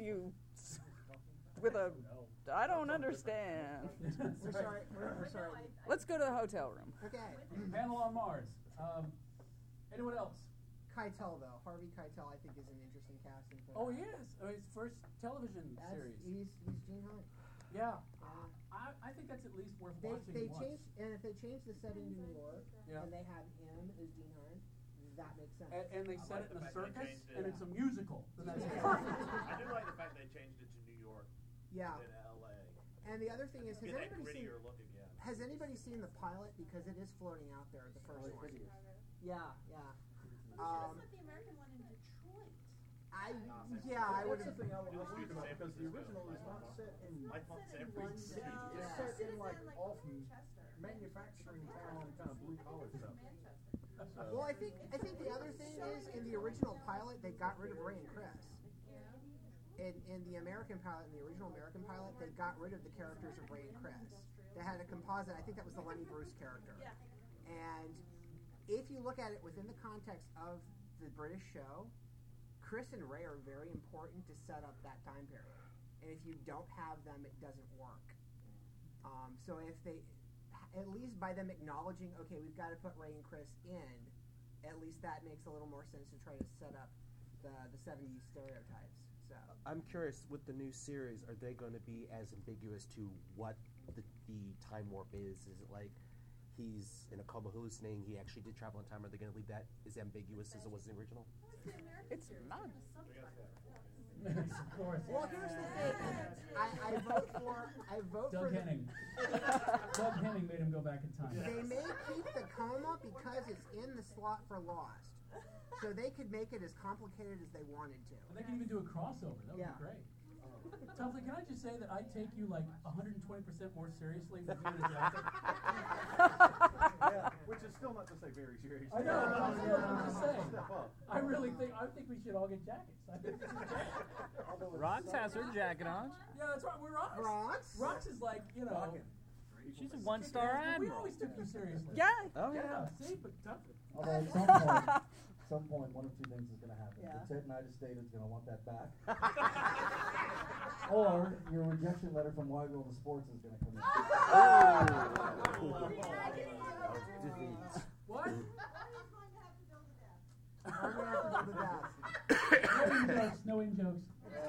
with a. I don't understand. We're sorry. We're sorry. Let's go to the hotel room. Okay. Panel on Mars. Anyone else? Keitel, though. Harvey Keitel, I think, is an interesting casting. Oh, he is. His first television series. He's Gene Hunt. Yeah. I think that's at least worth watching They once. changed, and if they change the setting to New York, Yeah. and they have him as Gene Hunt, that makes sense. And they set it in a the fact circus, they changed it. and it's a musical. So that's perfect. I do like the fact they changed it to New York Yeah. than L.A. And the other thing is, Get that grittier look again. has anybody seen the pilot? Because it is floating out there, the first one. Yeah, yeah. We should have set the American one in Detroit. I would That's have. the thing I was worried about, because the original is not set in one city. city. It's Yeah. set in like off manufacturing town, kind of blue collar stuff. Well, I think the other thing is, in the original pilot, they got rid of Ray and Chris. In the American pilot, in the original American pilot, they got rid of the characters of Ray and Chris. They had a composite. I think that was the Lenny Bruce character. And if you look at it within the context of the British show, Chris and Ray are very important to set up that time period. And if you don't have them, it doesn't work. So if they, at least by them acknowledging, okay, we've got to put Ray and Chris in, at least that makes a little more sense to try to set up the 70s stereotypes. So I'm curious, with the new series, are they going to be as ambiguous to what the time warp is? Is it like he's in a coma hallucinating, he actually did travel in time? Are they going to leave that as ambiguous as it was in the original? It's not. Of course. Well, here's the thing. I vote Doug for Henning. Doug Henning made him go back in time. They may keep the coma because it's in the slot for Lost. So they could make it as complicated as they wanted to. And they can even do a crossover. That would Yeah. be great. Tuffley, can I just say that I take you like 120% more seriously than doing a Delta? Yeah, which is still not to say very serious. I know. I'm just saying. Step up. I think we should all get jackets. I think we should get jackets. Rox has her jacket on. Yeah, that's right. We're Rox. Rox? Rox is like, you know. She's a one-star We admiral. always took you seriously. Yeah. Oh, yeah. See, but Tuffley. Although at some point, one of two things is going to happen. Yeah. The United States is going to want that back. Or your rejection letter from Wide World of Sports is going to come in. What? I'm going to have to build the desk. No in jokes.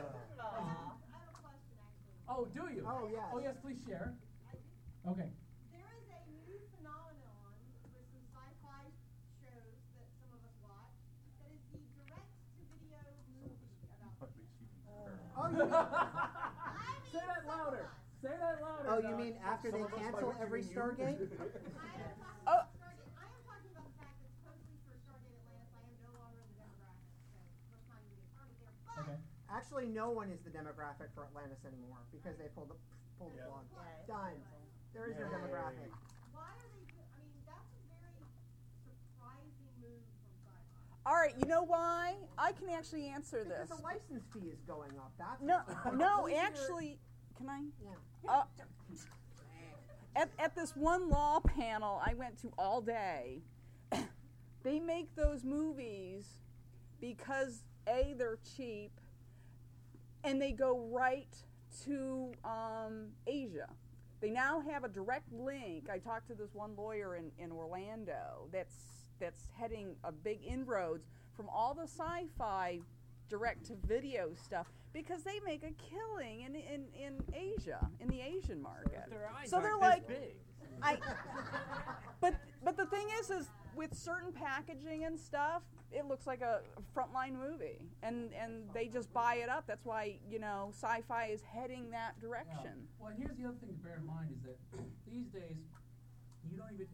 Oh, do you? Oh, yes. Oh, yes, please share. Okay. There is a new phenomenon with some sci-fi shows that some of us watch that is the direct-to-video movie about. Oh, you mean, Say that louder. Say that louder. oh, you mean after they cancel every Stargate? Oh. I am talking about the fact that supposedly for Stargate Atlantis, I am no longer the demographic, so let's not even get started there. But Okay. Actually, no one is the demographic for Atlantis anymore because they pulled the plug. Done. There is no demographic. why are they I mean, that's a very surprising move from sci-fi. All right, you know why? I can actually answer Because this. the license fee is going up. That's No, why. no, Those are- actually, can I? Yeah. At this one law panel I went to all day, they make those movies because A, they're cheap, and they go right to Asia. They now have a direct link. I talked to this one lawyer in Orlando that's heading a big inroads from all the sci-fi direct-to-video stuff because they make a killing in Asia, in the Asian market. Their eyes So aren't they're this like, big. but the thing is with certain packaging and stuff, it looks like a frontline movie, and they just buy it up. That's why sci-fi is heading that direction. Yeah. Well, here's the other thing to bear in mind is that these days you don't even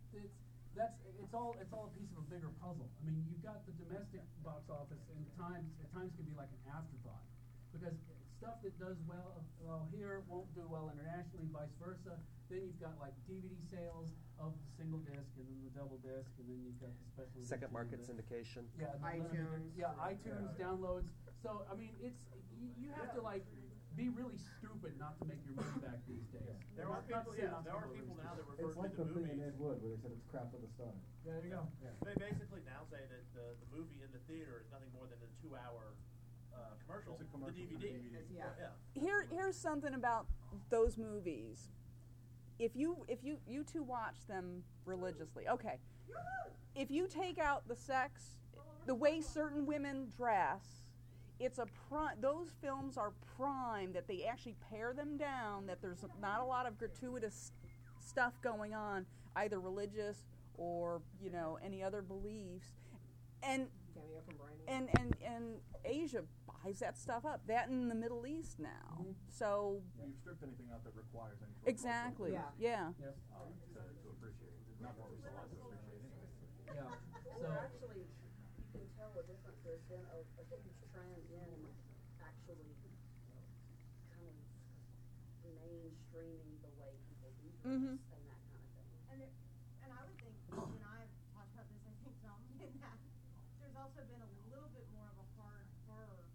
it's all a piece of a bigger puzzle. I mean, you've got the domestic box office, and at times can be like an afterthought because stuff that does well here won't do well internationally, vice versa. Then you've got like DVD sales of the single disc and then the double disc, and then you've got the special Second edition market of syndication. Yeah, iTunes. iTunes downloads. So I mean, you have to like be really stupid not to make your money back these days. There are people now that refer It's like to the the thing in movies. Ed Wood where they said it's crap with a star. There you go. Yeah. They basically now say that the movie in the theater is nothing more than a 2-hour commercial. It's a commercial The for DVD. DVD. Yeah. Here's something about those movies. If you two watch them religiously, okay. If you take out the sex, the way certain women dress, it's those films are prime that they actually pare them down, that there's not a lot of gratuitous stuff going on, either religious or any other beliefs, and Cameo from Brandon. and Asia buys that stuff up. That in the Middle East now. So You've stripped anything out that requires any sort exactly, of yeah. Yep. to appreciate it. Not more so to appreciate it. Yeah. So actually, you can tell a difference. There's been a huge trend in actually kind of mainstreaming the way people do dress and that kind of thing. And I would think, when I've talked about this, I think Tom in that there's also been a little bit more of a hard horror,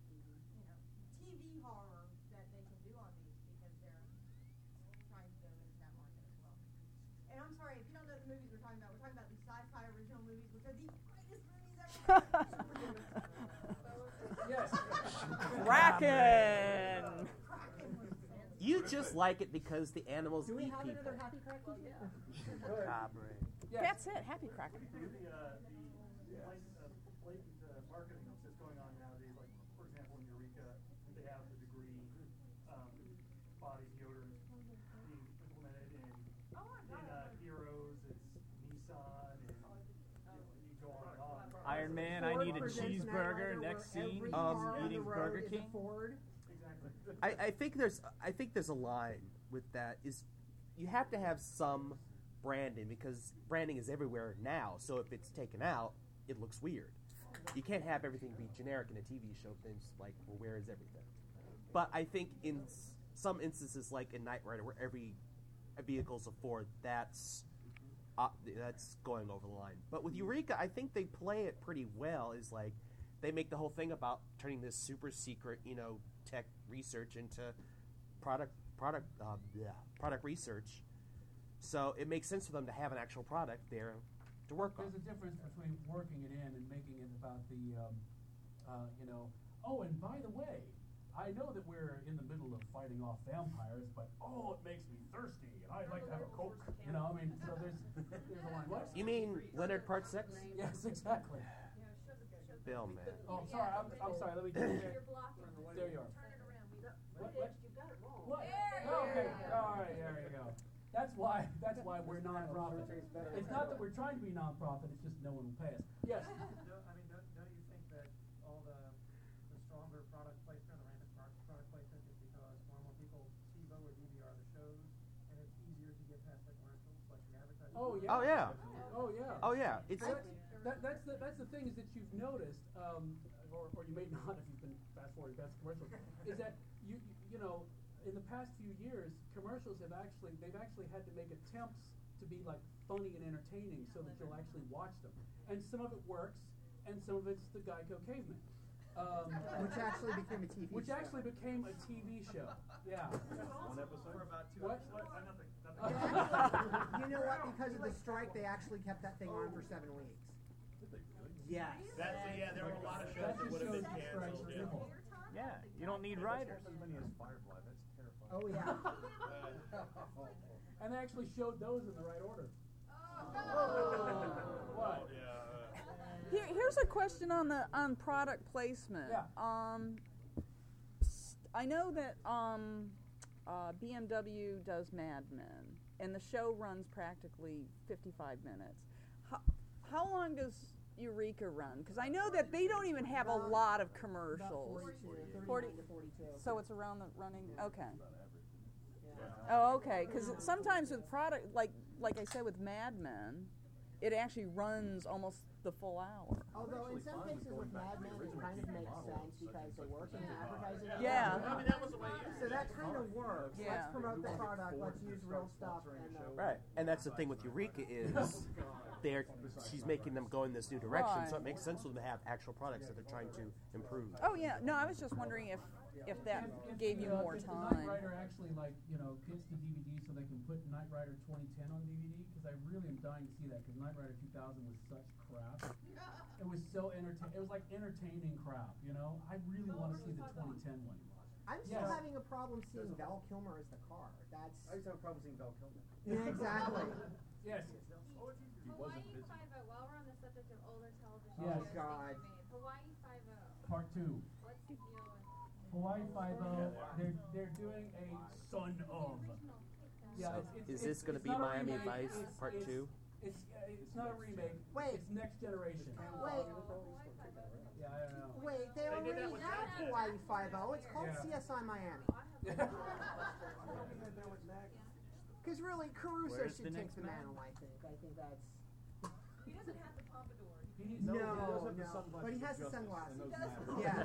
TV horror that they can do on these because they're trying to go into that market as well. And I'm sorry, if you don't know the movies we're talking about these sci-fi original movies, which are the greatest movies ever. Yes. Kraken. You just like it because the animals Do we eat have people. another Happy Cracker? Macabre. That's it. Happy Kraken. Blatant marketing that's going on nowadays, like for example in Eureka, they have the degree body deodorant being implemented in Heroes, it's Nissan, and you go on and on. Iron Man, I need a cheeseburger. Next scene, eating Burger King. I think there's a line with that is you have to have some branding because branding is everywhere now. So if it's taken out, it looks weird. You can't have everything be generic in a TV show. Then it's like, well, where is everything? But I think in some instances, like in Knight Rider, where every vehicle's a Ford, that's going over the line. But with Eureka, I think they play it pretty well. Is like they make the whole thing about turning this super secret, tech research into product research. So it makes sense for them to have an actual product there to work on. There's a difference between working it in and making it about the, oh, and by the way, I know that we're in the middle of fighting off vampires, but it makes me thirsty, and I'd like to have a Coke. So there's a line. What? You mean Leonard Part 6? Yes, exactly. Bill, man. Oh, sorry. I'm sorry. Let me get there. There you are. What? You got it wrong. What? Okay. All right. There you go. That's why we're non-profit. It's not that we're trying to be non-profit. It's just no one will pay us. Yes. Don't you think that all the stronger product placement, the rampant product placement, is because more people TiVo or DVR the shows, and it's easier to get past the commercials, like the advertising? Oh yeah. Oh yeah. Oh yeah. It's that's the thing is that you've noticed, or you may not if you've been fast forwarding past commercials, is that you know. In the past few years, commercials they've actually had to make attempts to be like funny and entertaining so that you'll actually watch them. And some of it works, and some of it's the Geico caveman. Which actually became a TV show. Which actually became a TV show. Yeah. One episode? For about 2 What? episodes? Nothing. You know what? Because of the strike, they actually kept that thing on for 7 weeks. Yes. There were a lot of shows that would have been canceled. Yeah, you don't need writers. As many as Firefly. That's terrifying. Oh yeah. And they actually showed those in the right order. What? Here's a question on product placement. Yeah. I know that BMW does Mad Men, and the show runs practically 55 minutes. How long does Eureka run? Because I know that they don't even have a lot of commercials. 40 to 42. So it's around the running. Okay. Oh, okay. Because sometimes with product, like I said with Mad Men, it actually runs almost the full hour. Although in some cases with Mad Men, it kind of makes sense because they work in advertising. Yeah. That was the way So that kind of works. Yeah. Let's promote the product. Let's use real stuff. Right, and that's the thing with Eureka is she's making them go in this new direction, so it makes sense for them to have actual products that they're trying to improve. Oh yeah, no, I was just wondering if that gave you more if time. the Knight Rider actually gets the DVD so they can put Knight Rider 2010 on DVD, because I really am dying to see that, because Knight Rider 2000 was such crap. It was so entertaining. It was like entertaining crap, I really want to see the 2010 one. I'm still having a problem seeing Val Kilmer as the car. I used to have a problem seeing Val Kilmer. Yeah, exactly. Yes. Hawaii 5-0, while we're on the subject of older television Yes. shows Oh, God. that you made, Hawaii 5-0. Part 2. What's the deal with Hawaii 5-0, they're doing a son of. Yeah, Is this going to be not a Miami remake, Vice Part 2? It's not a remake. Wait. It's Next Generation. Wait. Yeah, I don't know. Wait, they already have Hawaii 5-0. It's called CSI Miami. Because really, Caruso Where's should the take next the man? mantle, I think. I think that's... He doesn't have the pompadour. He needs No, but he has the sunglasses. Yes.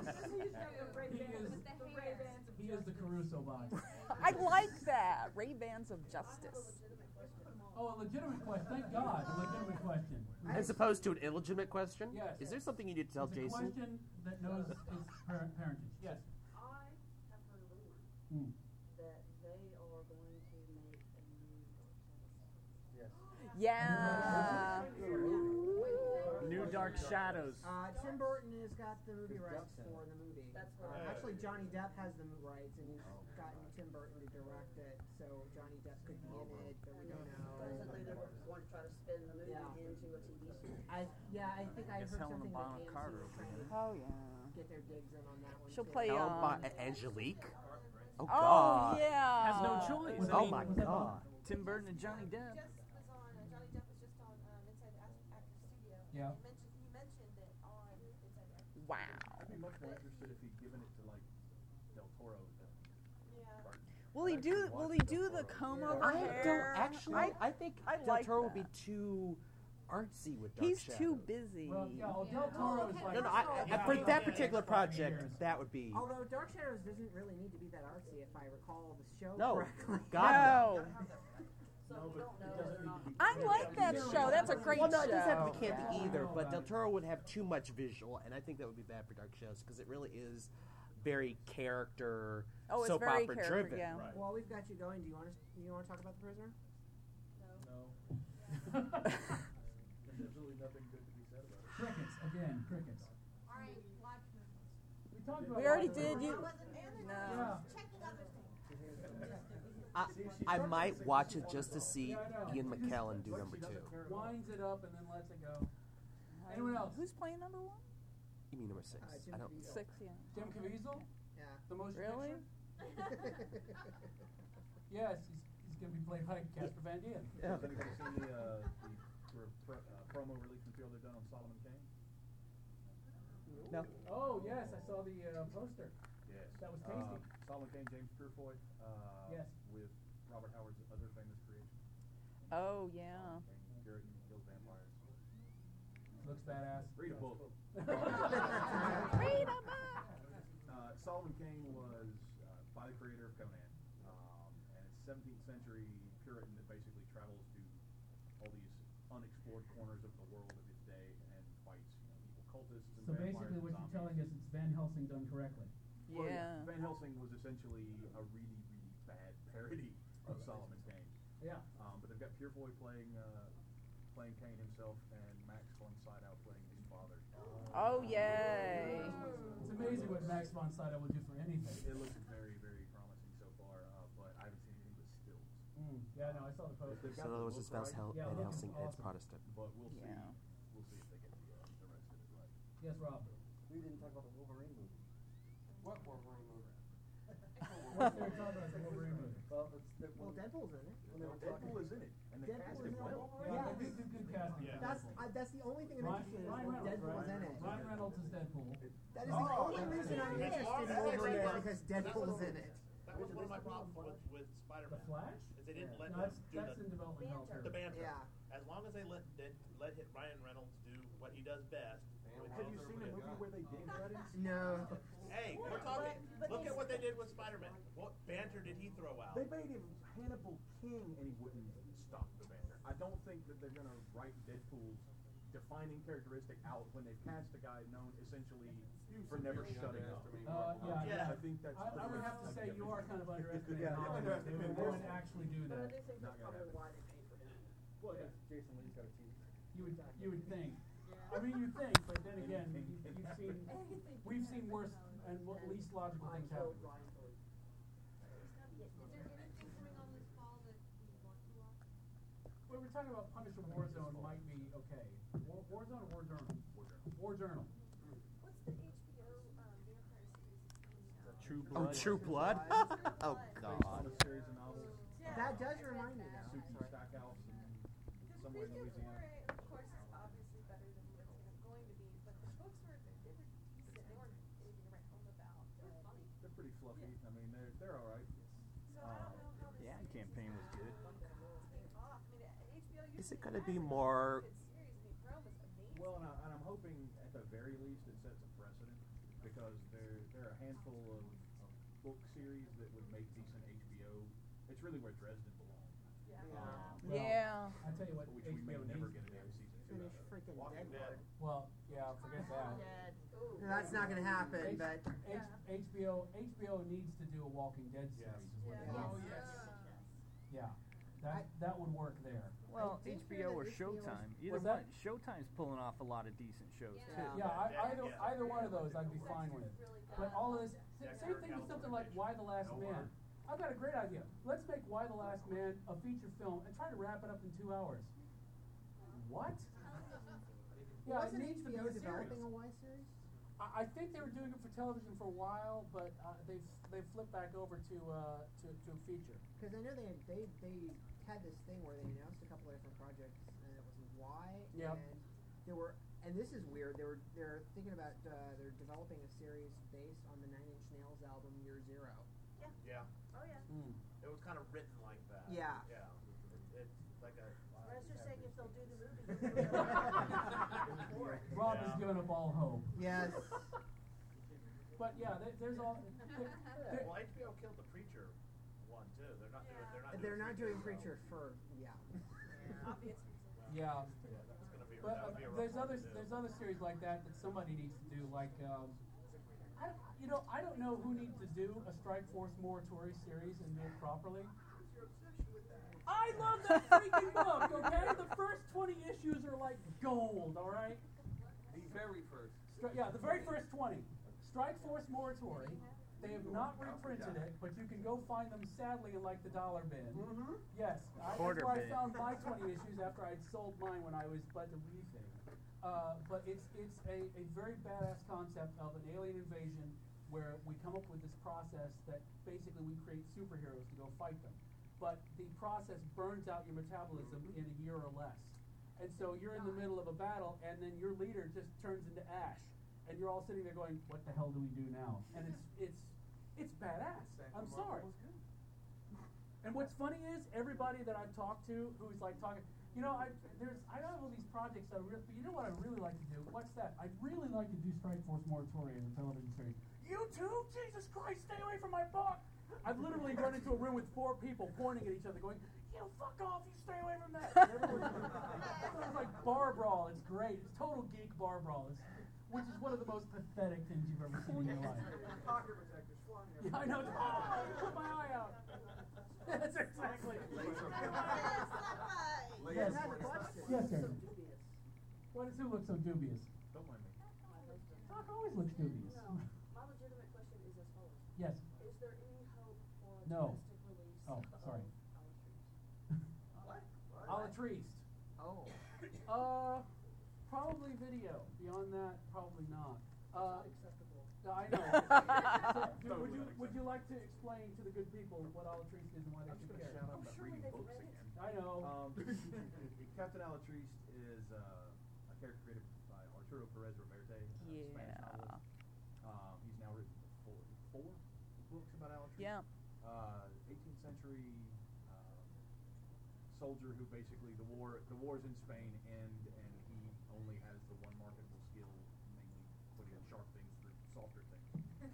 He is the Caruso box. I like that. Ray-Bans of Justice. Oh, a legitimate question. Thank God, a legitimate question. As opposed to an illegitimate question? Yes. Is there something you need to tell It's a Jason? question that knows its parentage. Yes. I have heard a rumor Hmm. that they are going to make a new Yes. Yeah. New Dark Shadows. Tim Burton has got the movie rights for the movie. That's what Actually, Johnny Depp has the movie rights, and he's gotten Tim Burton to direct it. So Johnny Depp could be in it, but we don't know. Supposedly they were going to try to spin the movie into a TV series. I think I Guess heard Helena something Bonham that AMC Carter was trying to Oh yeah. get their digs in on that one. She'll too. play. Angelique? Oh, Oh God. yeah. Has no choice. Oh, my God. Tim Burton and Johnny Depp. Johnny Depp was just on Inside the Actors Studio. Yeah. And he mentioned it on Inside the Actors. Wow. I'd be much more interested if he'd given it to like Del Toro. Will he do the comb over I hair? don't actually. I think I Del like Toro would that. be too artsy with Dark He's Shadows. too busy. Well, yeah, Del Toro is like... No, for that particular project, that would be... Although Dark Shadows doesn't really need to be that artsy, if I recall the show No. correctly. God, no. No, but it doesn't need to be. I like that show. That's a great Well, no, show. it doesn't have to be campy either, but Del Toro would have too much visual, and I think that would be bad for Dark Shadows, because it really is very character, it's soap very opera character, driven. yeah. Right. Well, we've got you going. Do you want to talk about The Prisoner? No. There's absolutely nothing good to be said about it. Crickets, again, crickets. All right, Watchmen. We talked about We already Watchmen. did. You. Yeah. Checking other things. I might watch it just to see Ian McKellen do number 2. Winds it up and then lets it go. Anyone else? Who's playing number 1? You mean number 6? I don't. 6, yeah. Jim Caviezel? Yeah. The motion Really? picture? Yes, he's going to be played by Casper Van Dien. Has anybody seen the promo release material they've done on Solomon Kane? No. Oh, yes, I saw the poster. Yes. That was tasty. Solomon Kane, James Purefoy. Yes. With Robert Howard's other famous creation. Oh, yeah. Puritan kills vampires. Looks badass. Read a book. Read a book. Solomon Kane was by the creator of Conan, and it's 17th century Puritan that basically travels to all these unexplored corners of the world of his day and fights evil cultists and So vampires basically and what you're zombies. telling us is Van Helsing done correctly. Well, Yeah. Van Helsing was essentially a really, really bad parody of Solomon Kane. Yeah. But they've got Purefoy playing Kane himself and Max von Sydow playing his father. Oh, yay. It's amazing what Max von Sydow will do for anything. It looks very, very promising so far, but I haven't seen anything but stills. Yeah, no, I saw the poster. So that was just Van Yeah, Helsing looking as awesome. Protestant. But we'll see. Yeah. We'll see if they get the rest of it right. Yes, Rob. We didn't talk about the Wolverine movie. What Wolverine movie? What's there to talk about the Wolverine movie? Well, Deadpool's in it. When they were talking, Deadpool is in it, and they cast Deadpool him is in well. it. Yeah, they did good casting. Yeah. That's the only thing I'm interested in. Ryan Is Reynolds, Deadpool's right? in it. Ryan Reynolds is Deadpool. That is the only reason I'm interested in Wolverine is because Deadpool's in it. That was one of my problems with The Spider-Man. Flash? Is they didn't let No, him that's, do that's in development hell too. the banter. Yeah. As long as they let Ryan Reynolds do what he does best. Have you seen a movie where they did credits? No. Hey, we're talking. Look at what they did with Spider-Man. What banter did he throw out? They made him Hannibal King, and he wouldn't stop the banter. I don't think that they're going to write Deadpool's defining characteristic out when they've cast a guy known essentially for never shutting up. Yeah. I think that's. I would have to say you are kind of underestimating Yeah. Hollywood. They would actually do But I that. do think that's probably why they paid for him. well, Jason Lee's got a team. You would think. I mean, you think, but then again, we've seen worse and least logical things happen. Is there anything coming on this fall that you want to watch? Well, we're talking about Punisher Warzone might be okay. Warzone or War Journal? War Journal. What's the HBO vampire series that's coming out? True Oh, Blood. True Blood? Oh, Based on God. a series of novels. That does remind me though. Suki Stackhouse and somewhere in Previews Louisiana. were, of course, it's obviously better than what it's going to be, but the books were decent. They weren't anything to write home about. They were funny. They're pretty fluffy. I mean, they're all right. So I don't know how this The ad campaign was good. came off. I mean, HBO used Is it to going to have be a more... good series. I mean, Rome was amazing. Well, and I'm hoping at the very least it sets a precedent because there are a handful of book series that would make decent HBO. It's really where Dresden belongs. Yeah. I tell you what, Which we may HBO never needs. get a damn season 2 Finish out of. freaking Walking Deadwood. Well, yeah, forget that. That's not going to happen, but HBO needs to do a Walking Dead series. Is what they Oh, need. yes. Yeah, that would work there. Well, I did hear HBO or that HBO was- Showtime. Either What's that? one. Showtime's pulling off a lot of decent shows too. Yeah, either one of those I'd be fine with. But all of this, same thing with something like Why the Last Man. I've got a great idea. Let's make Why the Last Man a feature film and try to wrap it up in 2 hours. What? Yeah, it Wasn't needs to be HBO a series. developing a Y series? I think they were doing it for television for a while, but they've flipped back over to a feature. Because I know they had this thing where they announced a couple of different projects, and it was Y. Yep. And there were, and this is weird. They're thinking about they're developing a series based on the Nine Inch Nails album Year Zero. Yeah. Oh, yeah. It was kind of written like that. Yeah. Yeah. It's like a. I was just saying, if they'll do the movie. Rob has given up all hope. Yes. But yeah, there's all. Well, HBO killed the Preacher one too. They're not doing Preacher for Obvious reasons. Yeah. That's gonna be. But That would be a rough there's one other to do. there's other series like that somebody needs to do. Like, I don't know who needs to do a Strike Force Morituri series and do it properly. I love that freaking book. Okay, the first 20 issues are like gold. All right. The very first. The very first 20. Strike Force Morituri. They have not reprinted it, but you can go find them sadly in like the dollar bin. Mm-hmm. Yes, that's Quarter where I bin. found my 20 issues after I'd sold mine when I was but a wee thing. But it's a very badass concept of an alien invasion where we come up with this process that basically we create superheroes to go fight them. But the process burns out your metabolism in a year or less. And so you're in the middle of a battle, and then your leader just turns into ash. And you're all sitting there going, what the hell do we do now? And it's badass. I'm sorry. And what's funny is everybody that I've talked to who's like talking, I have all these projects that but you know what I really like to do? What's that? I'd really like to do Strike Force Morituri as a television series. You too? Jesus Christ, stay away from my book! I've literally run into a room with 4 people pointing at each other going, you fuck off, you stay away from that! It's like bar brawl, it's great. It's total geek bar brawl. Which is one of the most pathetic things you've ever seen in your life. Pocket protectors flying Yeah, I know. Oh, put my eye out. That's exactly. Yes. Yes, sir. Why does who look so dubious? Don't mind me. Doc always looks dubious. My legitimate question is as follows. Yes. Is there any hope for a No. domestic release Oh, sorry. What? Alatriste. Oh. Probably video. Beyond that, probably not. Acceptable. I know. So, would you like to explain to the good people what Alatriste is and why they I'm just should going to care? shout out about reading books again. I know. Captain Alatriste is a character created by Arturo Perez Reverte, Spanish novelist. He's now written four books about Alatriste. Yeah. 18th century soldier who basically the wars in Spain end, and he only has the one marketable skill, namely putting sharp things through softer things.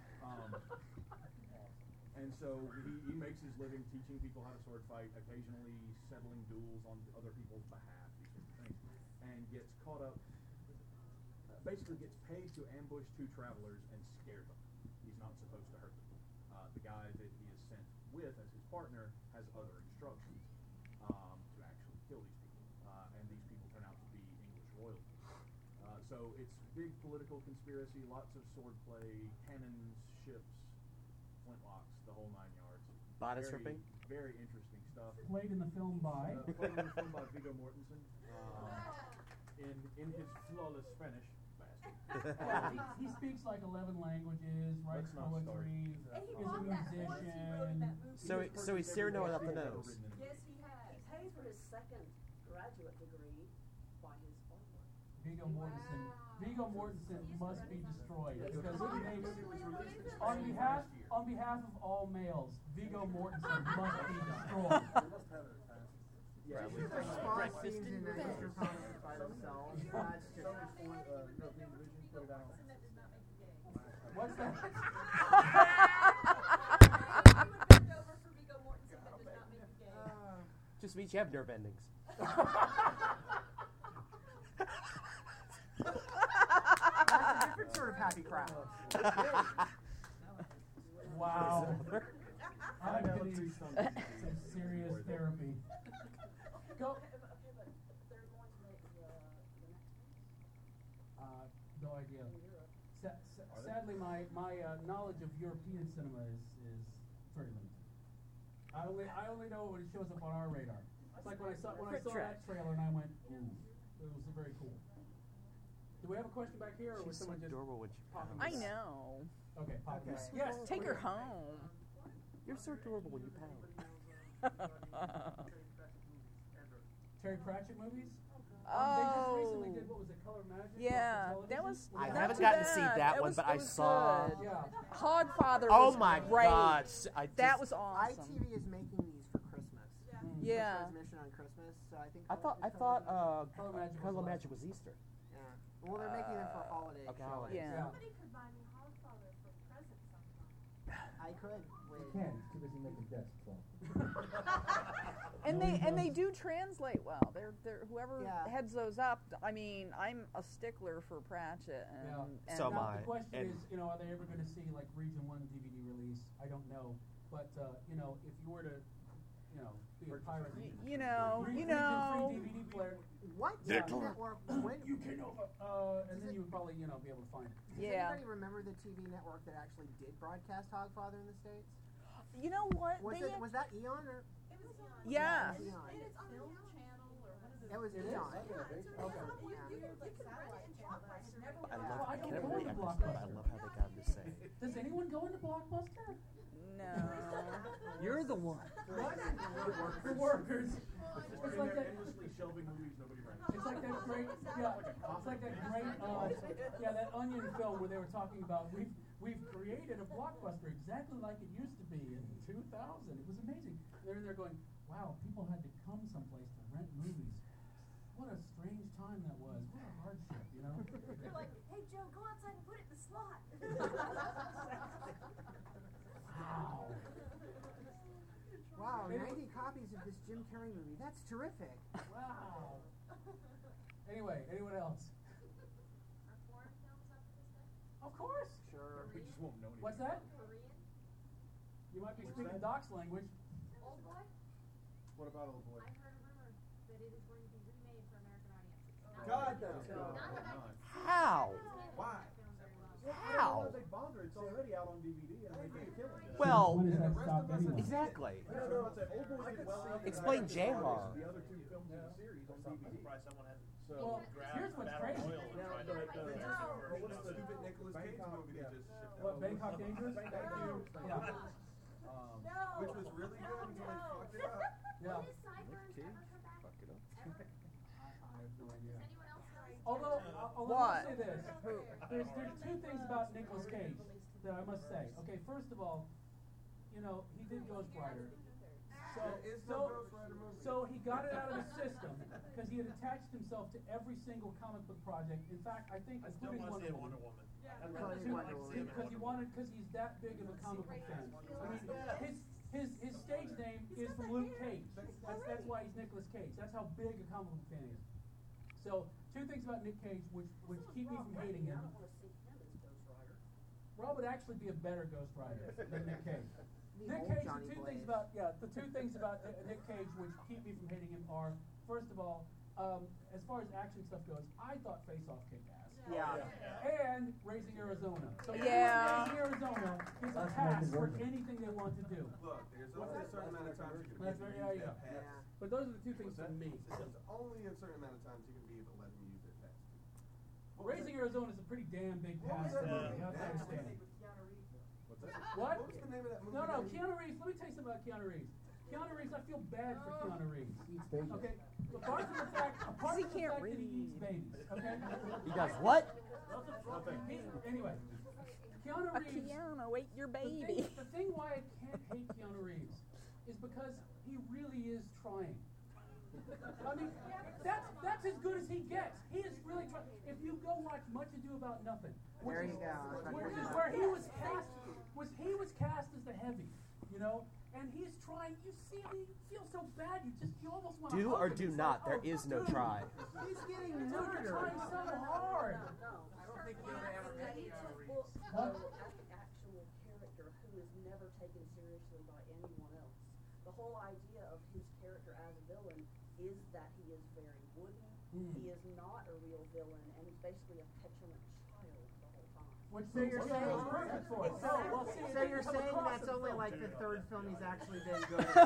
And so he makes his living teaching people how to sword fight, occasionally settling duels on other people's behalf, these sorts of things, and gets caught up, basically gets paid to ambush 2 travelers and scare them. He's not supposed to hurt them. The guy that he is sent with as his partner has other instructions to actually kill these people, and these people turn out to be English royalty. So it's big political conspiracy, lots of swordplay, cannons, ships, flintlocks, the whole 9 yards. Bodice ripping? Very interesting stuff. Played in the film by? Played in the film by Viggo Mortensen. In his flawless Spanish. He speaks like 11 languages, writes poetry, is a musician. So he's Cyrano up the nose. Yes, he has. He pays for his second graduate degree by his artwork. Viggo Mortensen must be destroyed because he makes, on behalf of all males, Viggo Mortensen must be destroyed. Response scenes in Mr. Comics by themselves. That's just What's that? Just means you have nerve endings. That's a different sort of happy crowd. Wow. I'm getting some serious therapy. Go. No idea. Sadly, my knowledge of European cinema is very limited. I only know when it shows up on our radar. It's like when I saw that trailer and I went, ooh, it was very cool. Do we have a question back here, or was someone just adorable when she popping? I know. Okay, pop. Okay. Yes. Take her home. You're so adorable when you pout. Terry Pratchett movies? Oh. They just recently did, what was it, Color Magic? Yeah, that was. I not haven't too gotten to bad. see that one, but I saw. Good. Yeah. Hogfather Oh was my great. God! That was awesome. ITV is making these for Christmas. Yeah. Transmission on Christmas. So so I think. I thought Color Magic Magic was Easter. Yeah. Well, they're making them for holiday. Okay, shows. holidays. Yeah. Somebody could buy me Hogfather for a present sometime. I could. You can. He's too busy making discs. So. And they do translate well. They're whoever Yeah. heads those up. I mean, I'm a stickler for Pratchett. And So am now, I. the question And- is, are they ever going to see like Region 1 DVD release? I don't know. But, if you were to, be a pirate. You know. Region 3 DVD player. What? Yeah. TV network? When? You can and then you would probably, be able to find it. Does anybody remember the TV network that actually did broadcast Hogfather in the States? You know what? Was that Eon or? It was on. Yes. It was Eon. And it's on the Film Channel or what is it? It was It Eon. is? Yeah, it's Okay. you can rent it in Blockbuster. I Well, love. I I don't can't go remember the into episode, but I Blockbuster. love how they got him to say. Does anyone go into Blockbuster? No. You're the one. What? The workers. It's like that. endlessly shelving movies nobody rents. It's like that great, it's like that great, that Onion film where they were talking about we've created a Blockbuster exactly like it used to be in 2000. It was amazing. They're in there going, wow, people had to come someplace to rent movies. What a strange time that was. What a hardship, They're like, hey Joe, go outside and put it in the slot. Wow. Wow, 90 copies of this Jim Carrey movie. That's terrific. Wow. Anyway, anyone else? Are foreign films up to this day? Of course. Sure. We just won't know anything. What's that? Korean? You might be What's speaking that? Doc's language. Old Boy? What about Old Boy? I heard a rumor that it is going to be remade for American audiences. God, that's good. How? Why? How? They bother. It's already out on DVD and they can kill it. Well, When does that stop anyway? exactly. No, it's Old Boy did well enough. Explain to J-Horror. The other two films in the series on DVD. Surprised someone hasn't So, Well, here's what's crazy. Now, Oh, what's the stupid Nicolas Cage Bangkok, movie yeah. they just shipped What, out? Bangkok Dangerous? Thank you. Yeah. Which was really good until they fucked it up. Yeah. Did Sideburns ever come back? Ever? I have no idea. Does anyone else know? Although What? I'll say this, there's two things about Nicolas Cage that I must say. Okay, first of all, he did Ghost Rider. There is no Ghost Rider movie. So he got it out of his system because he had attached himself to every single comic book project. In fact, I think I still including want to see Wonder Wonder Woman. Woman. Because he's that big of a comic book fan. I mean, his stage name is from Luke Cage. That's why he's Nicolas Cage. That's how big a comic book fan he is. So, two things about Nick Cage which keep me from hating him. I don't want to see him as Ghost Rider. Rob would actually be a better Ghost Rider than Nick Cage. The Nick old Cage, Johnny the two Blaze. things about Nick Cage which keep me from hating him are, first of all, as far as action stuff goes, I thought Face Off kicked ass. Yeah. And Raising Arizona. So Yeah. Raising Arizona is a That's pass Michael for Jordan. anything they want to do. Look, there's only a certain amount of times you can That's use very that yeah. pass. But those are the two things for me. There's only a certain amount of times you can be able to let them use their pass. Raising Arizona is a pretty damn big pass for me. You have to understand. What's that? What? What was the name of that movie? No, Keanu Reeves. Let me tell you something about Keanu Reeves. Keanu Reeves, I feel bad for Keanu Reeves. Okay, apart from the fact that he eats babies. Okay. He does what? Anyway, Keanu A Reeves. Keanu, ate your The baby. thing why I can't hate Keanu Reeves is because he really is trying. I mean, that's as good as he gets. He is really trying. If you go watch Much Ado About Nothing, There you go. where he was cast as the heavy, and he's trying. You see him, you feel so bad. You almost want to Do hug or him. do It's not. like, There oh, is no dude. try. He's getting Dude, you're murdered. trying so hard. I don't think you'll ever get get Keanu book What? an actual character who is never taken seriously by anyone else. The whole idea of his character as a villain is that he is very wooden. He is not a real villain, and he's basically a petulant child the whole time. Which So you're saying it's perfect for it. So, Well, see, so it you're didn't come saying across that's in only film. like the third film he's actually been good at.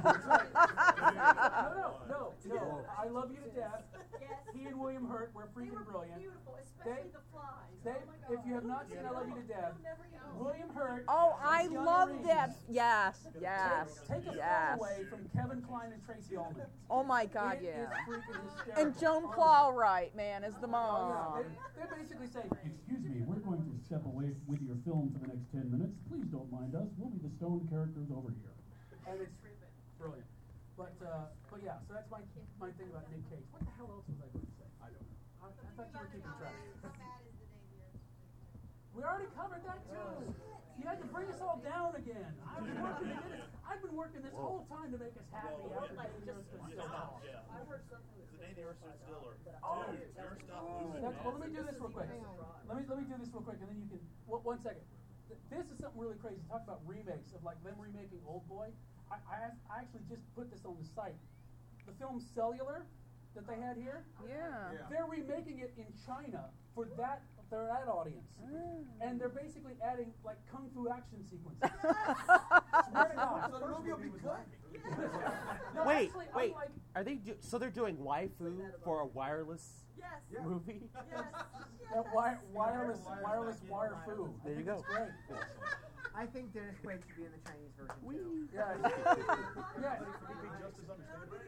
No. I love you to death. Yes. He and William Hurt were They freaking were brilliant. beautiful, especially the flies. Oh my God. If you have not seen I Love You to Death, William Hurt. Oh, I and Keanu love Reeves that. Yes, yes, Take a yes. phone away from Kevin Kline and Tracy Ullman. Oh my God, It is yeah. freaking hysterical. And Joan Plowright, man, is the Oh, mom. yeah. They basically say, excuse me, we're going to step away with your film for the next 10 minutes. Please don't mind us. We'll be the stoned characters over here. And it's brilliant. But yeah, so that's my thing about Nick Cage. What the hell else was I going to say? I don't know. I thought you were keeping track. How bad is the Navy? We already covered that too. You had to bring us all down again. I've been working this whole time to make us happy after Navy Earth stood still. I heard something The Navy Earth stood still, or Oh. your stuff moving. Well, let me do this real quick. Let me do this real quick, and then you can. 1 second. This is something really crazy. Talk about remakes of like them remaking Old Boy. I actually just put this on the site. The film Cellular that they had here. Yeah. They're remaking it in China for that audience, and they're basically adding like kung fu action sequences. Swear to God. So the movie will be good. No, Wait, actually, wait. I'm like, Are they so they're doing waifu for a wireless Yes. movie? Yes. wireless wire fu. There you go. Great. I think Dennis Quaid should be in the Chinese version too. Yeah. But he'd be just as understandable.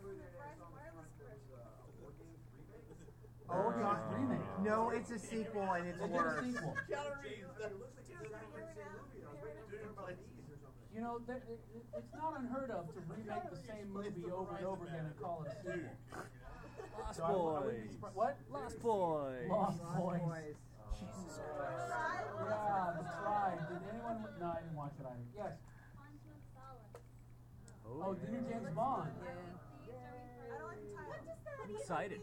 Oh, God, remake. No, it's a sequel and it's They did a worse. sequel. You know, it's not unheard of to remake the same movie over and over again and call it a sequel. Lost So I wouldn't be Boys. surprised- What? Lost Boys. Lost Lost Boys. Boys. Jesus Christ. Yeah, The Tribe. Did anyone? No, I didn't watch it either. Yes. Oh, the new James Bond. I'm excited.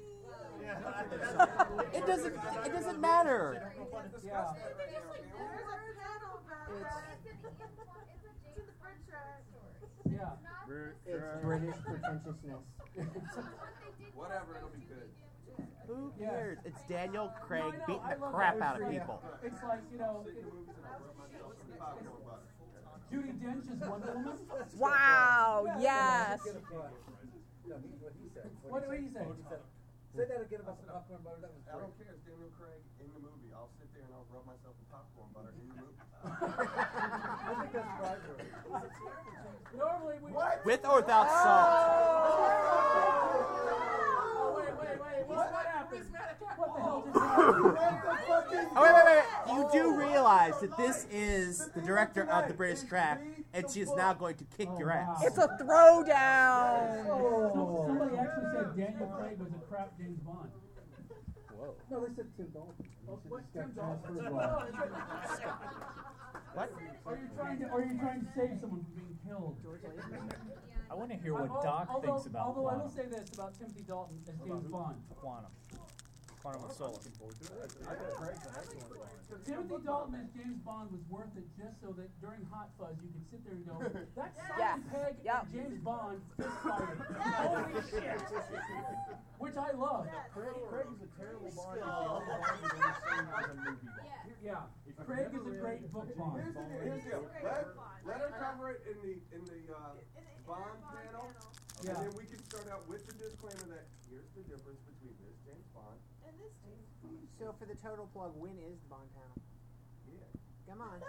It doesn't matter. Yeah. Yeah. It's British pretentiousness. Whatever, it'll be good. Who Yeah. cares? It's Daniel Craig No, I know, beating I the love crap that. out of Yeah. people. It's like, you know, Judi Dench is Wonder Woman. Wow. Yes. No, what he said. What did he say? Say that again about the popcorn butter. That was I great. don't care. It's Daniel Craig in the movie. I'll sit there and I'll rub myself with popcorn butter in the movie. I think that's right. Normally we. With or without salt. Oh, wait. What happened? What the hell just happened? Oh, wait. You do realize that this is the director of the British track, and she is now going to kick your ass. It's a throwdown. Somebody actually said Daniel Craig was a crap James Bond. Whoa. No, they said Tim Dalton. What? He Tim just got Dalton? transferred. What? Are you trying to save someone from being killed? I want to hear what Doc thinks about Although I will Quantum. say this about Timothy Dalton as James Bond. Quantum of Solace. Timothy Dalton as James Bond was worth it just so that during Hot Fuzz you could sit there and go, that's Yeah. Simon Pegg Yep. and James Bond fist fighting. Holy shit! Which I love. Craig is a terrible Bond. He's the only Bond you've ever seen as a movie Bond. Yeah. Craig is a great book Bond. Here's the deal. Let her cover it in the Bond panel, Yeah. and then we can start out with the disclaimer that here's the difference between this James Bond And this James Bond. So for the total plug, when is the Bond panel? Yeah. Come on.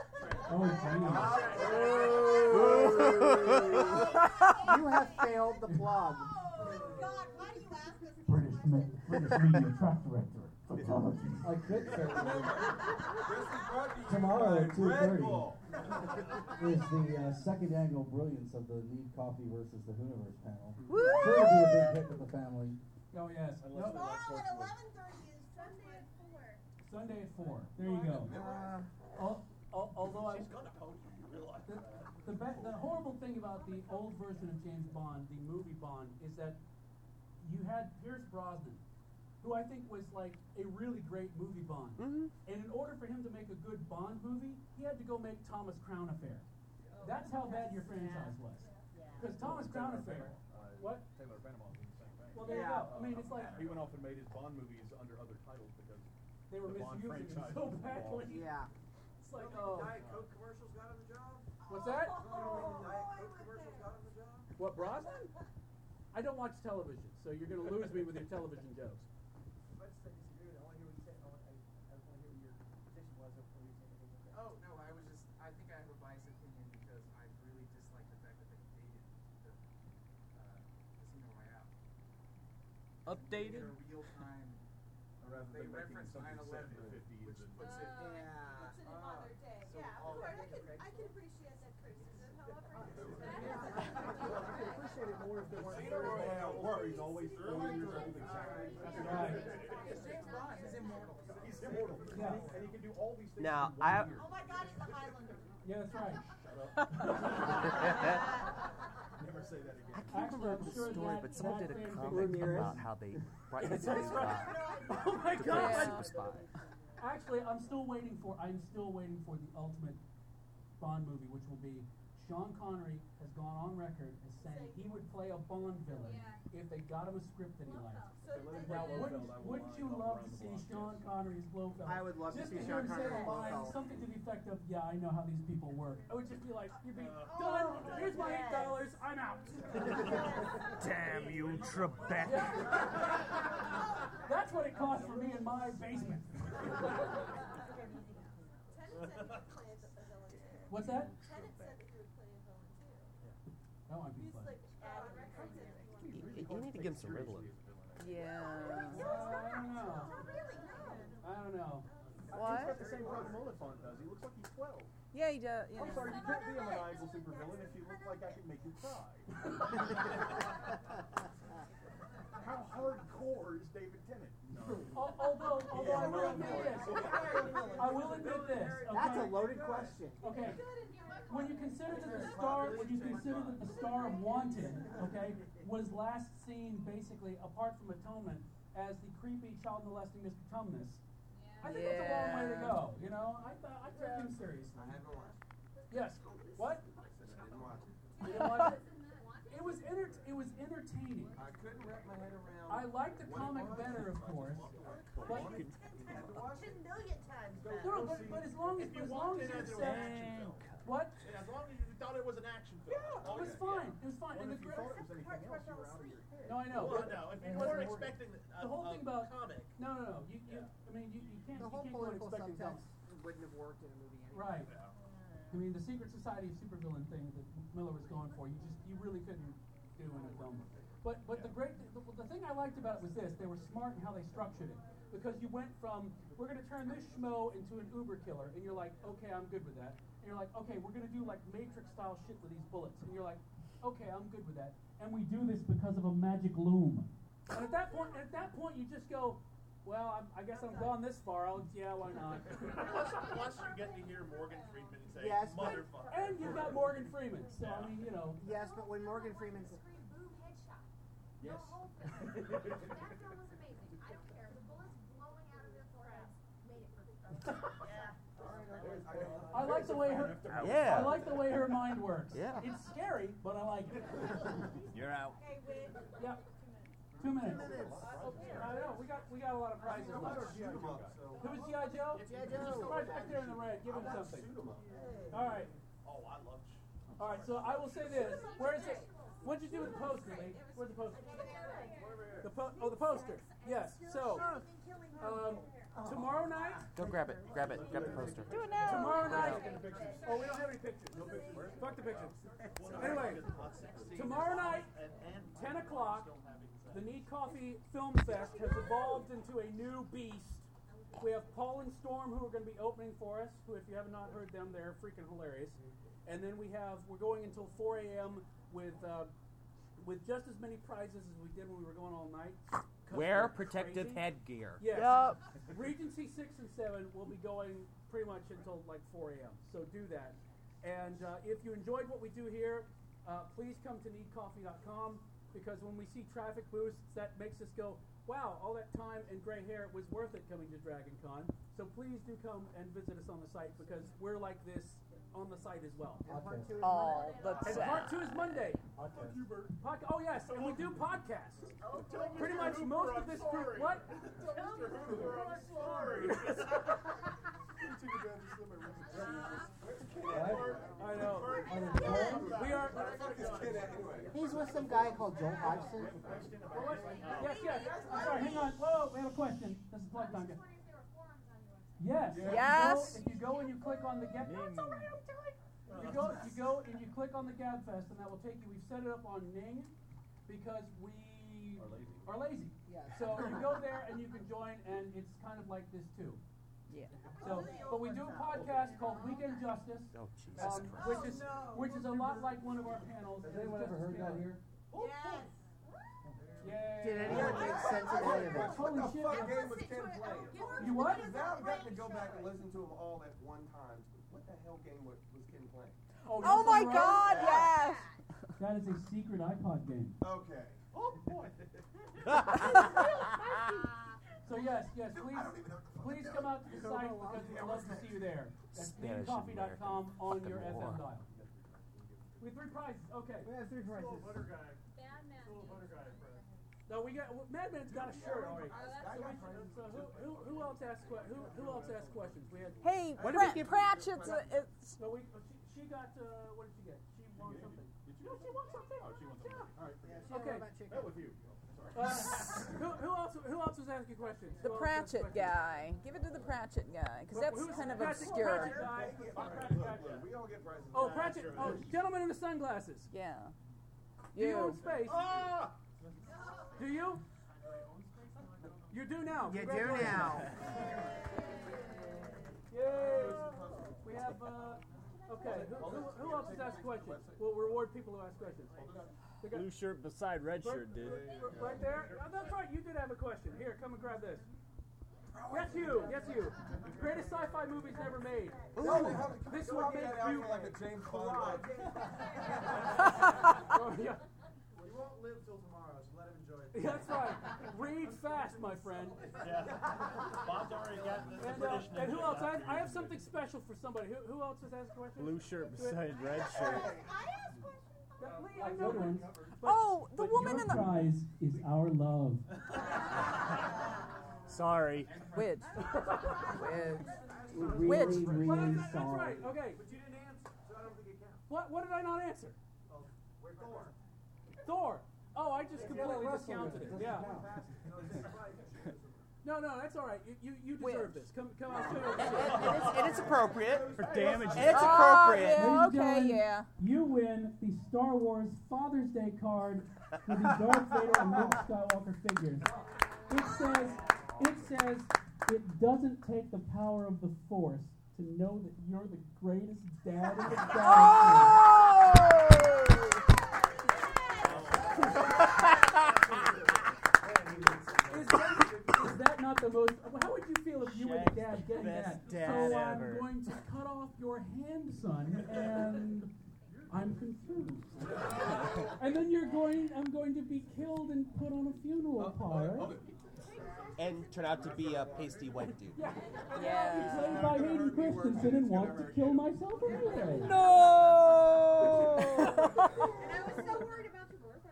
Oh, You have failed the plug. Oh, God, why do you ask us these British Media Track Director. I could say Tomorrow tomorrow at Red 2:30 Bull. is the second annual Brilliance of the Need Coffee versus the Hooniverse panel. Woo! Sure, it'll be a big hit with the family. Oh, yes. Unless No, they like Tomorrow Torchwood. at 11:30 is Sunday at 4. Sunday at 4. There you go. Although She's got a podium, you realize. the horrible thing about the old version of James Bond, the movie Bond, is that you had Pierce Brosnan, who I think was like a really great movie Bond. Mm-hmm. And in order for him to make a good Bond movie, he had to go make Thomas Crown Affair. That's how bad your franchise was. Because Thomas Crown Affair. What? Taylor Benjamin did the same thing. Well, there you go. I mean, it's like He went off and made his Bond movies under other titles because they were the Bond misusing him franchise so was badly. Yeah. It's like, oh. Diet Coke commercials got him the job. What's that? Diet Coke commercials got him the job. What, Brosnan? I don't watch television, so you're going to lose me with your television jokes. Oh, no, I think I have a biased opinion because I really dislike the fact that they dated the Casino Royale. Updated? In a real time, rather they than making reference something 9/11, set in the 50s which and- puts it. Puts it in modern day. So Yeah, all of course. that I can appreciate that criticism, however. I can appreciate it more if they weren't he's always 40 years old exactly. Right. It's James Bond. He's immortal. He's immortal. Yeah. And he can do all these things Now, in 1 year. Oh my God, it's the Highlander. Yeah, that's right. Never say that again. I can't remember the sure story, that- but someone that did a thing- comic Ramirez. about how they brought his That's name right. back Oh my to play a God. super spy. Actually, I'm still waiting for the ultimate Bond movie, which will be Sean Connery has gone on record as saying he would play a Bond villain if they got him a script that he liked. Now, wouldn't you love to see Sean Connery as Blofeld? I would love to Just see hear Sean him say Connery the as line, Blofeld. something to the effect of, "Yeah, I know how these people work." I would just be like, "You'd be done. Here's my $8. I'm out." Damn you, Trebek. Yeah. That's what it costs for me in my basement. What's that? Tennant said that he would play a villain too. That might be He's fun. like adding content if you want to. You need to give him some Ritalin. Yeah. I don't know. I don't know. What? He's got the same problem Oliphant does. He looks like he's 12. Yeah, he does. You I'm know. sorry, you can't be a maniacal supervillain if you look like I can make you cry. How hardcore is David Tennant? Although I will admit this. I will admit this. Okay? That's a loaded question. Okay. When you consider that the star of Wanted, okay, was last seen basically apart from Atonement as the creepy child molesting Mr. Tumnus, I think that's a long way to go. You know, I took him seriously. I haven't watched. Yes. What? I didn't watch it. You didn't watch it? It was entertaining. I couldn't wrap my head around. I like the comic better, of course. But $10 million times better. no, but as long as If you you walked in as an said action film. what? As long as you thought it was an action film. Yeah, it was fine. It was fine. Well, And if you thought it was anything else, you were out of your head. no, I know. Well, no, if you weren't expecting the whole thing about comic. No. You I mean, you can't. The You whole can't go political expecting subtext something. wouldn't have worked in a movie anyway. Right. I mean, the Secret Society of Supervillain thing that Miller was going for, you really couldn't do in a film. But the thing I liked about it was this: they were smart in how they structured it, because you went from we're going to turn this schmo into an Uber killer, and you're like, okay, I'm good with that. And you're like, okay, we're going to do like Matrix style shit with these bullets, and you're like, okay, I'm good with that. And we do this because of a magic loom. And at that point, you just go, well, I guess I'm gone this far. Yeah, why not? Plus, you get to hear Morgan Freeman say, Yes, "Motherfucker." And you've got Morgan Freeman, so I mean, you know. Yes, but when Morgan Freeman's Boom headshot. Yes. The whole thing. That film was amazing. I don't care. The bullets blowing out of their foreheads made it perfect. I like the way her. Yeah. I like the way her mind works. Yeah. It's scary, but I like it. You're out. Hey, Wig. Yeah. 2 minutes. I know. We got a lot of prizes left. Who was G.I. Joe? G.I. Joe. Right back there in the red. Give him something. All right. Oh, I love. All right. So I will say this. Where is it? What'd you do with the poster, Lee? Where's the poster? The poster. Yes. So, tomorrow night. Go grab it. Grab it. Grab the poster. Do it now. Tomorrow night. Oh, we don't have any pictures. Fuck the pictures. Anyway, tomorrow night, 10 o'clock, the Need Coffee Film Fest has evolved into a new beast. We have Paul and Storm, who are going to be opening for us, who, if you have not heard them, they're freaking hilarious. And then we're going until 4 a.m. with just as many prizes as we did when we were going all night. Wear protective headgear. Yes. Yup. Regency 6 and 7 will be going pretty much until like 4 a.m. So do that. And if you enjoyed what we do here, please come to needcoffee.com, because when we see traffic boosts, that makes us go, wow, all that time and gray hair was worth it coming to Dragon Con. So please do come and visit us on the site, because we're like this on the site as well. All the And time. part 2 is Monday. Oh, yes, and we do podcasts. Pretty much most of this group. What? I know. We are. He's with some guy called Joel Hodgson. Yes. I'm sorry, hang on. Whoa, we have a question. This is plug time. Yes. Yes. If you go and you click on the Get. You go and you click on the GabFest, and that will take you. We've set it up on Ning because we are lazy. Yes. So you go there and you can join, and it's kind of like this too. Yeah. So, but we do a podcast called Weekend Justice, Oh, Jesus Christ. which is a lot like one of our panels. Has anyone ever heard that here? Yes. Yay. Did anyone make sense of any of it? What the shit. fuck game was Ken playing? You what? Because now I've got to go back and listen to them all at one time. What the hell game was Ken playing? Oh my God! Yes. That is a secret iPod game. Okay. Oh boy. So yes, please come out to the site because we'd love to see you there. That's needcoffee.com on your FM dial. We have 3 prizes. Okay. We have 3 prizes. Cool butter guy. Batman. Cool butter guy, Fred. No, we got Madman's got a shirt already. So who else asked who else asked questions? We had. Hey, What did we give- Pratchett's. It's. So she got what did she get? She won something. No, she won something. Oh, she wants something. All right. Okay. That was you. Who else was asking questions? The Who else asked Pratchett questions? guy. Give it to the Pratchett guy, because that's Who's kind of the Pratchett obscure. guy? We all get prizes. Oh, Pratchett. Oh, gentleman in the sunglasses. Yeah. Do you own You. space? Ah! Do you? You do now. You do Congratulations. now. Yay! We have. Okay. Who else has asked questions? We'll reward people who ask questions. We got- Blue shirt beside red shirt, dude. Right there? Oh, that's right, you did have a question. Here, come and grab this. Yes, you. Yes, you. Greatest sci-fi movies never made. This would make you like a James Bond. Oh, yeah. He won't live till tomorrow, so let him enjoy it. That's right. Read fast, my friend. Yeah. Bob's already got the And, British and who ninja else? after I you. have something special for somebody. Who else has asked a question? Blue shirt beside red shirt. Lee, I know one. Oh, the But woman your in the. prize is our love. Sorry. Which? Really, Which? really Well, that's sorry. right. Okay. But you didn't answer, so I don't think it counts. What did I not answer? Oh, we're Thor. Thor. Oh, I just completely discounted it. Yeah. No, that's all right. You deserve this. Come I'll show you. And it's appropriate for damage. It's appropriate. Yeah, Ladies and okay, gentlemen, yeah. You win the Star Wars Father's Day card for the Darth Vader and Luke Skywalker figures. It says it doesn't take the power of the Force to know that you're the greatest dad in the galaxy. Is that not the most? How would you feel if you were the dad getting that? Best dad So I'm ever. going to cut off your hand, son, and I'm confused. And then I'm going to be killed and put on a funeral pyre. And turn out to be a pasty white dude. Yeah. Played by Hayden Christensen and want to kill myself anyway. No. And I was so worried about your birth.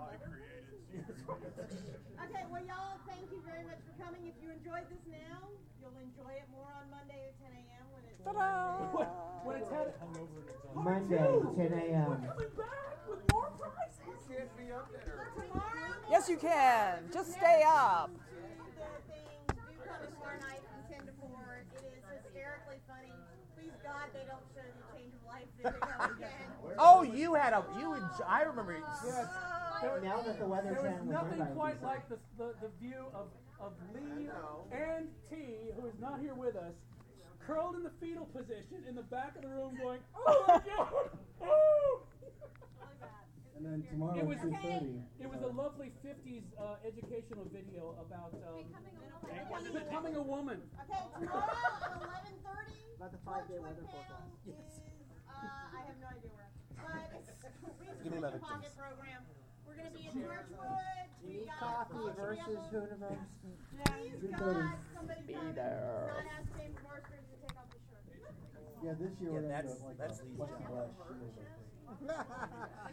Okay, well, y'all, thank you very much for coming. If you enjoyed this now, you'll enjoy it more on Monday at 10 a.m. when it's. Ta-da! When it's had Monday, 10 a.m. coming back with more prizes. You can't be up there. Tomorrow. Yes, you can. Just stay up. The thing, do come tomorrow night from 10 to 4. It is hysterically funny. Please God, they don't show the change of life video again. Oh, I remember. Yes. Now that the Weather There was Channel is nothing run by quite people. like the view of Lee and T, who is not here with us, curled in the fetal position in the back of the room going, oh my God! Oh! And then tomorrow It was, at 2:30. it was a lovely 50s educational video about becoming a woman. Okay, tomorrow at 11:30. About the 5-day weather Torchwood forecast. panel is, I have no idea where, but it's Give me Research another Pocket program. We're going to be in Torchwood. We Need got coffee versus Hooniverse. Please God, somebody come and not ask James Marsters to take off his shirt. Yeah, this year we're going to that's do it like Lee's a job. flesh.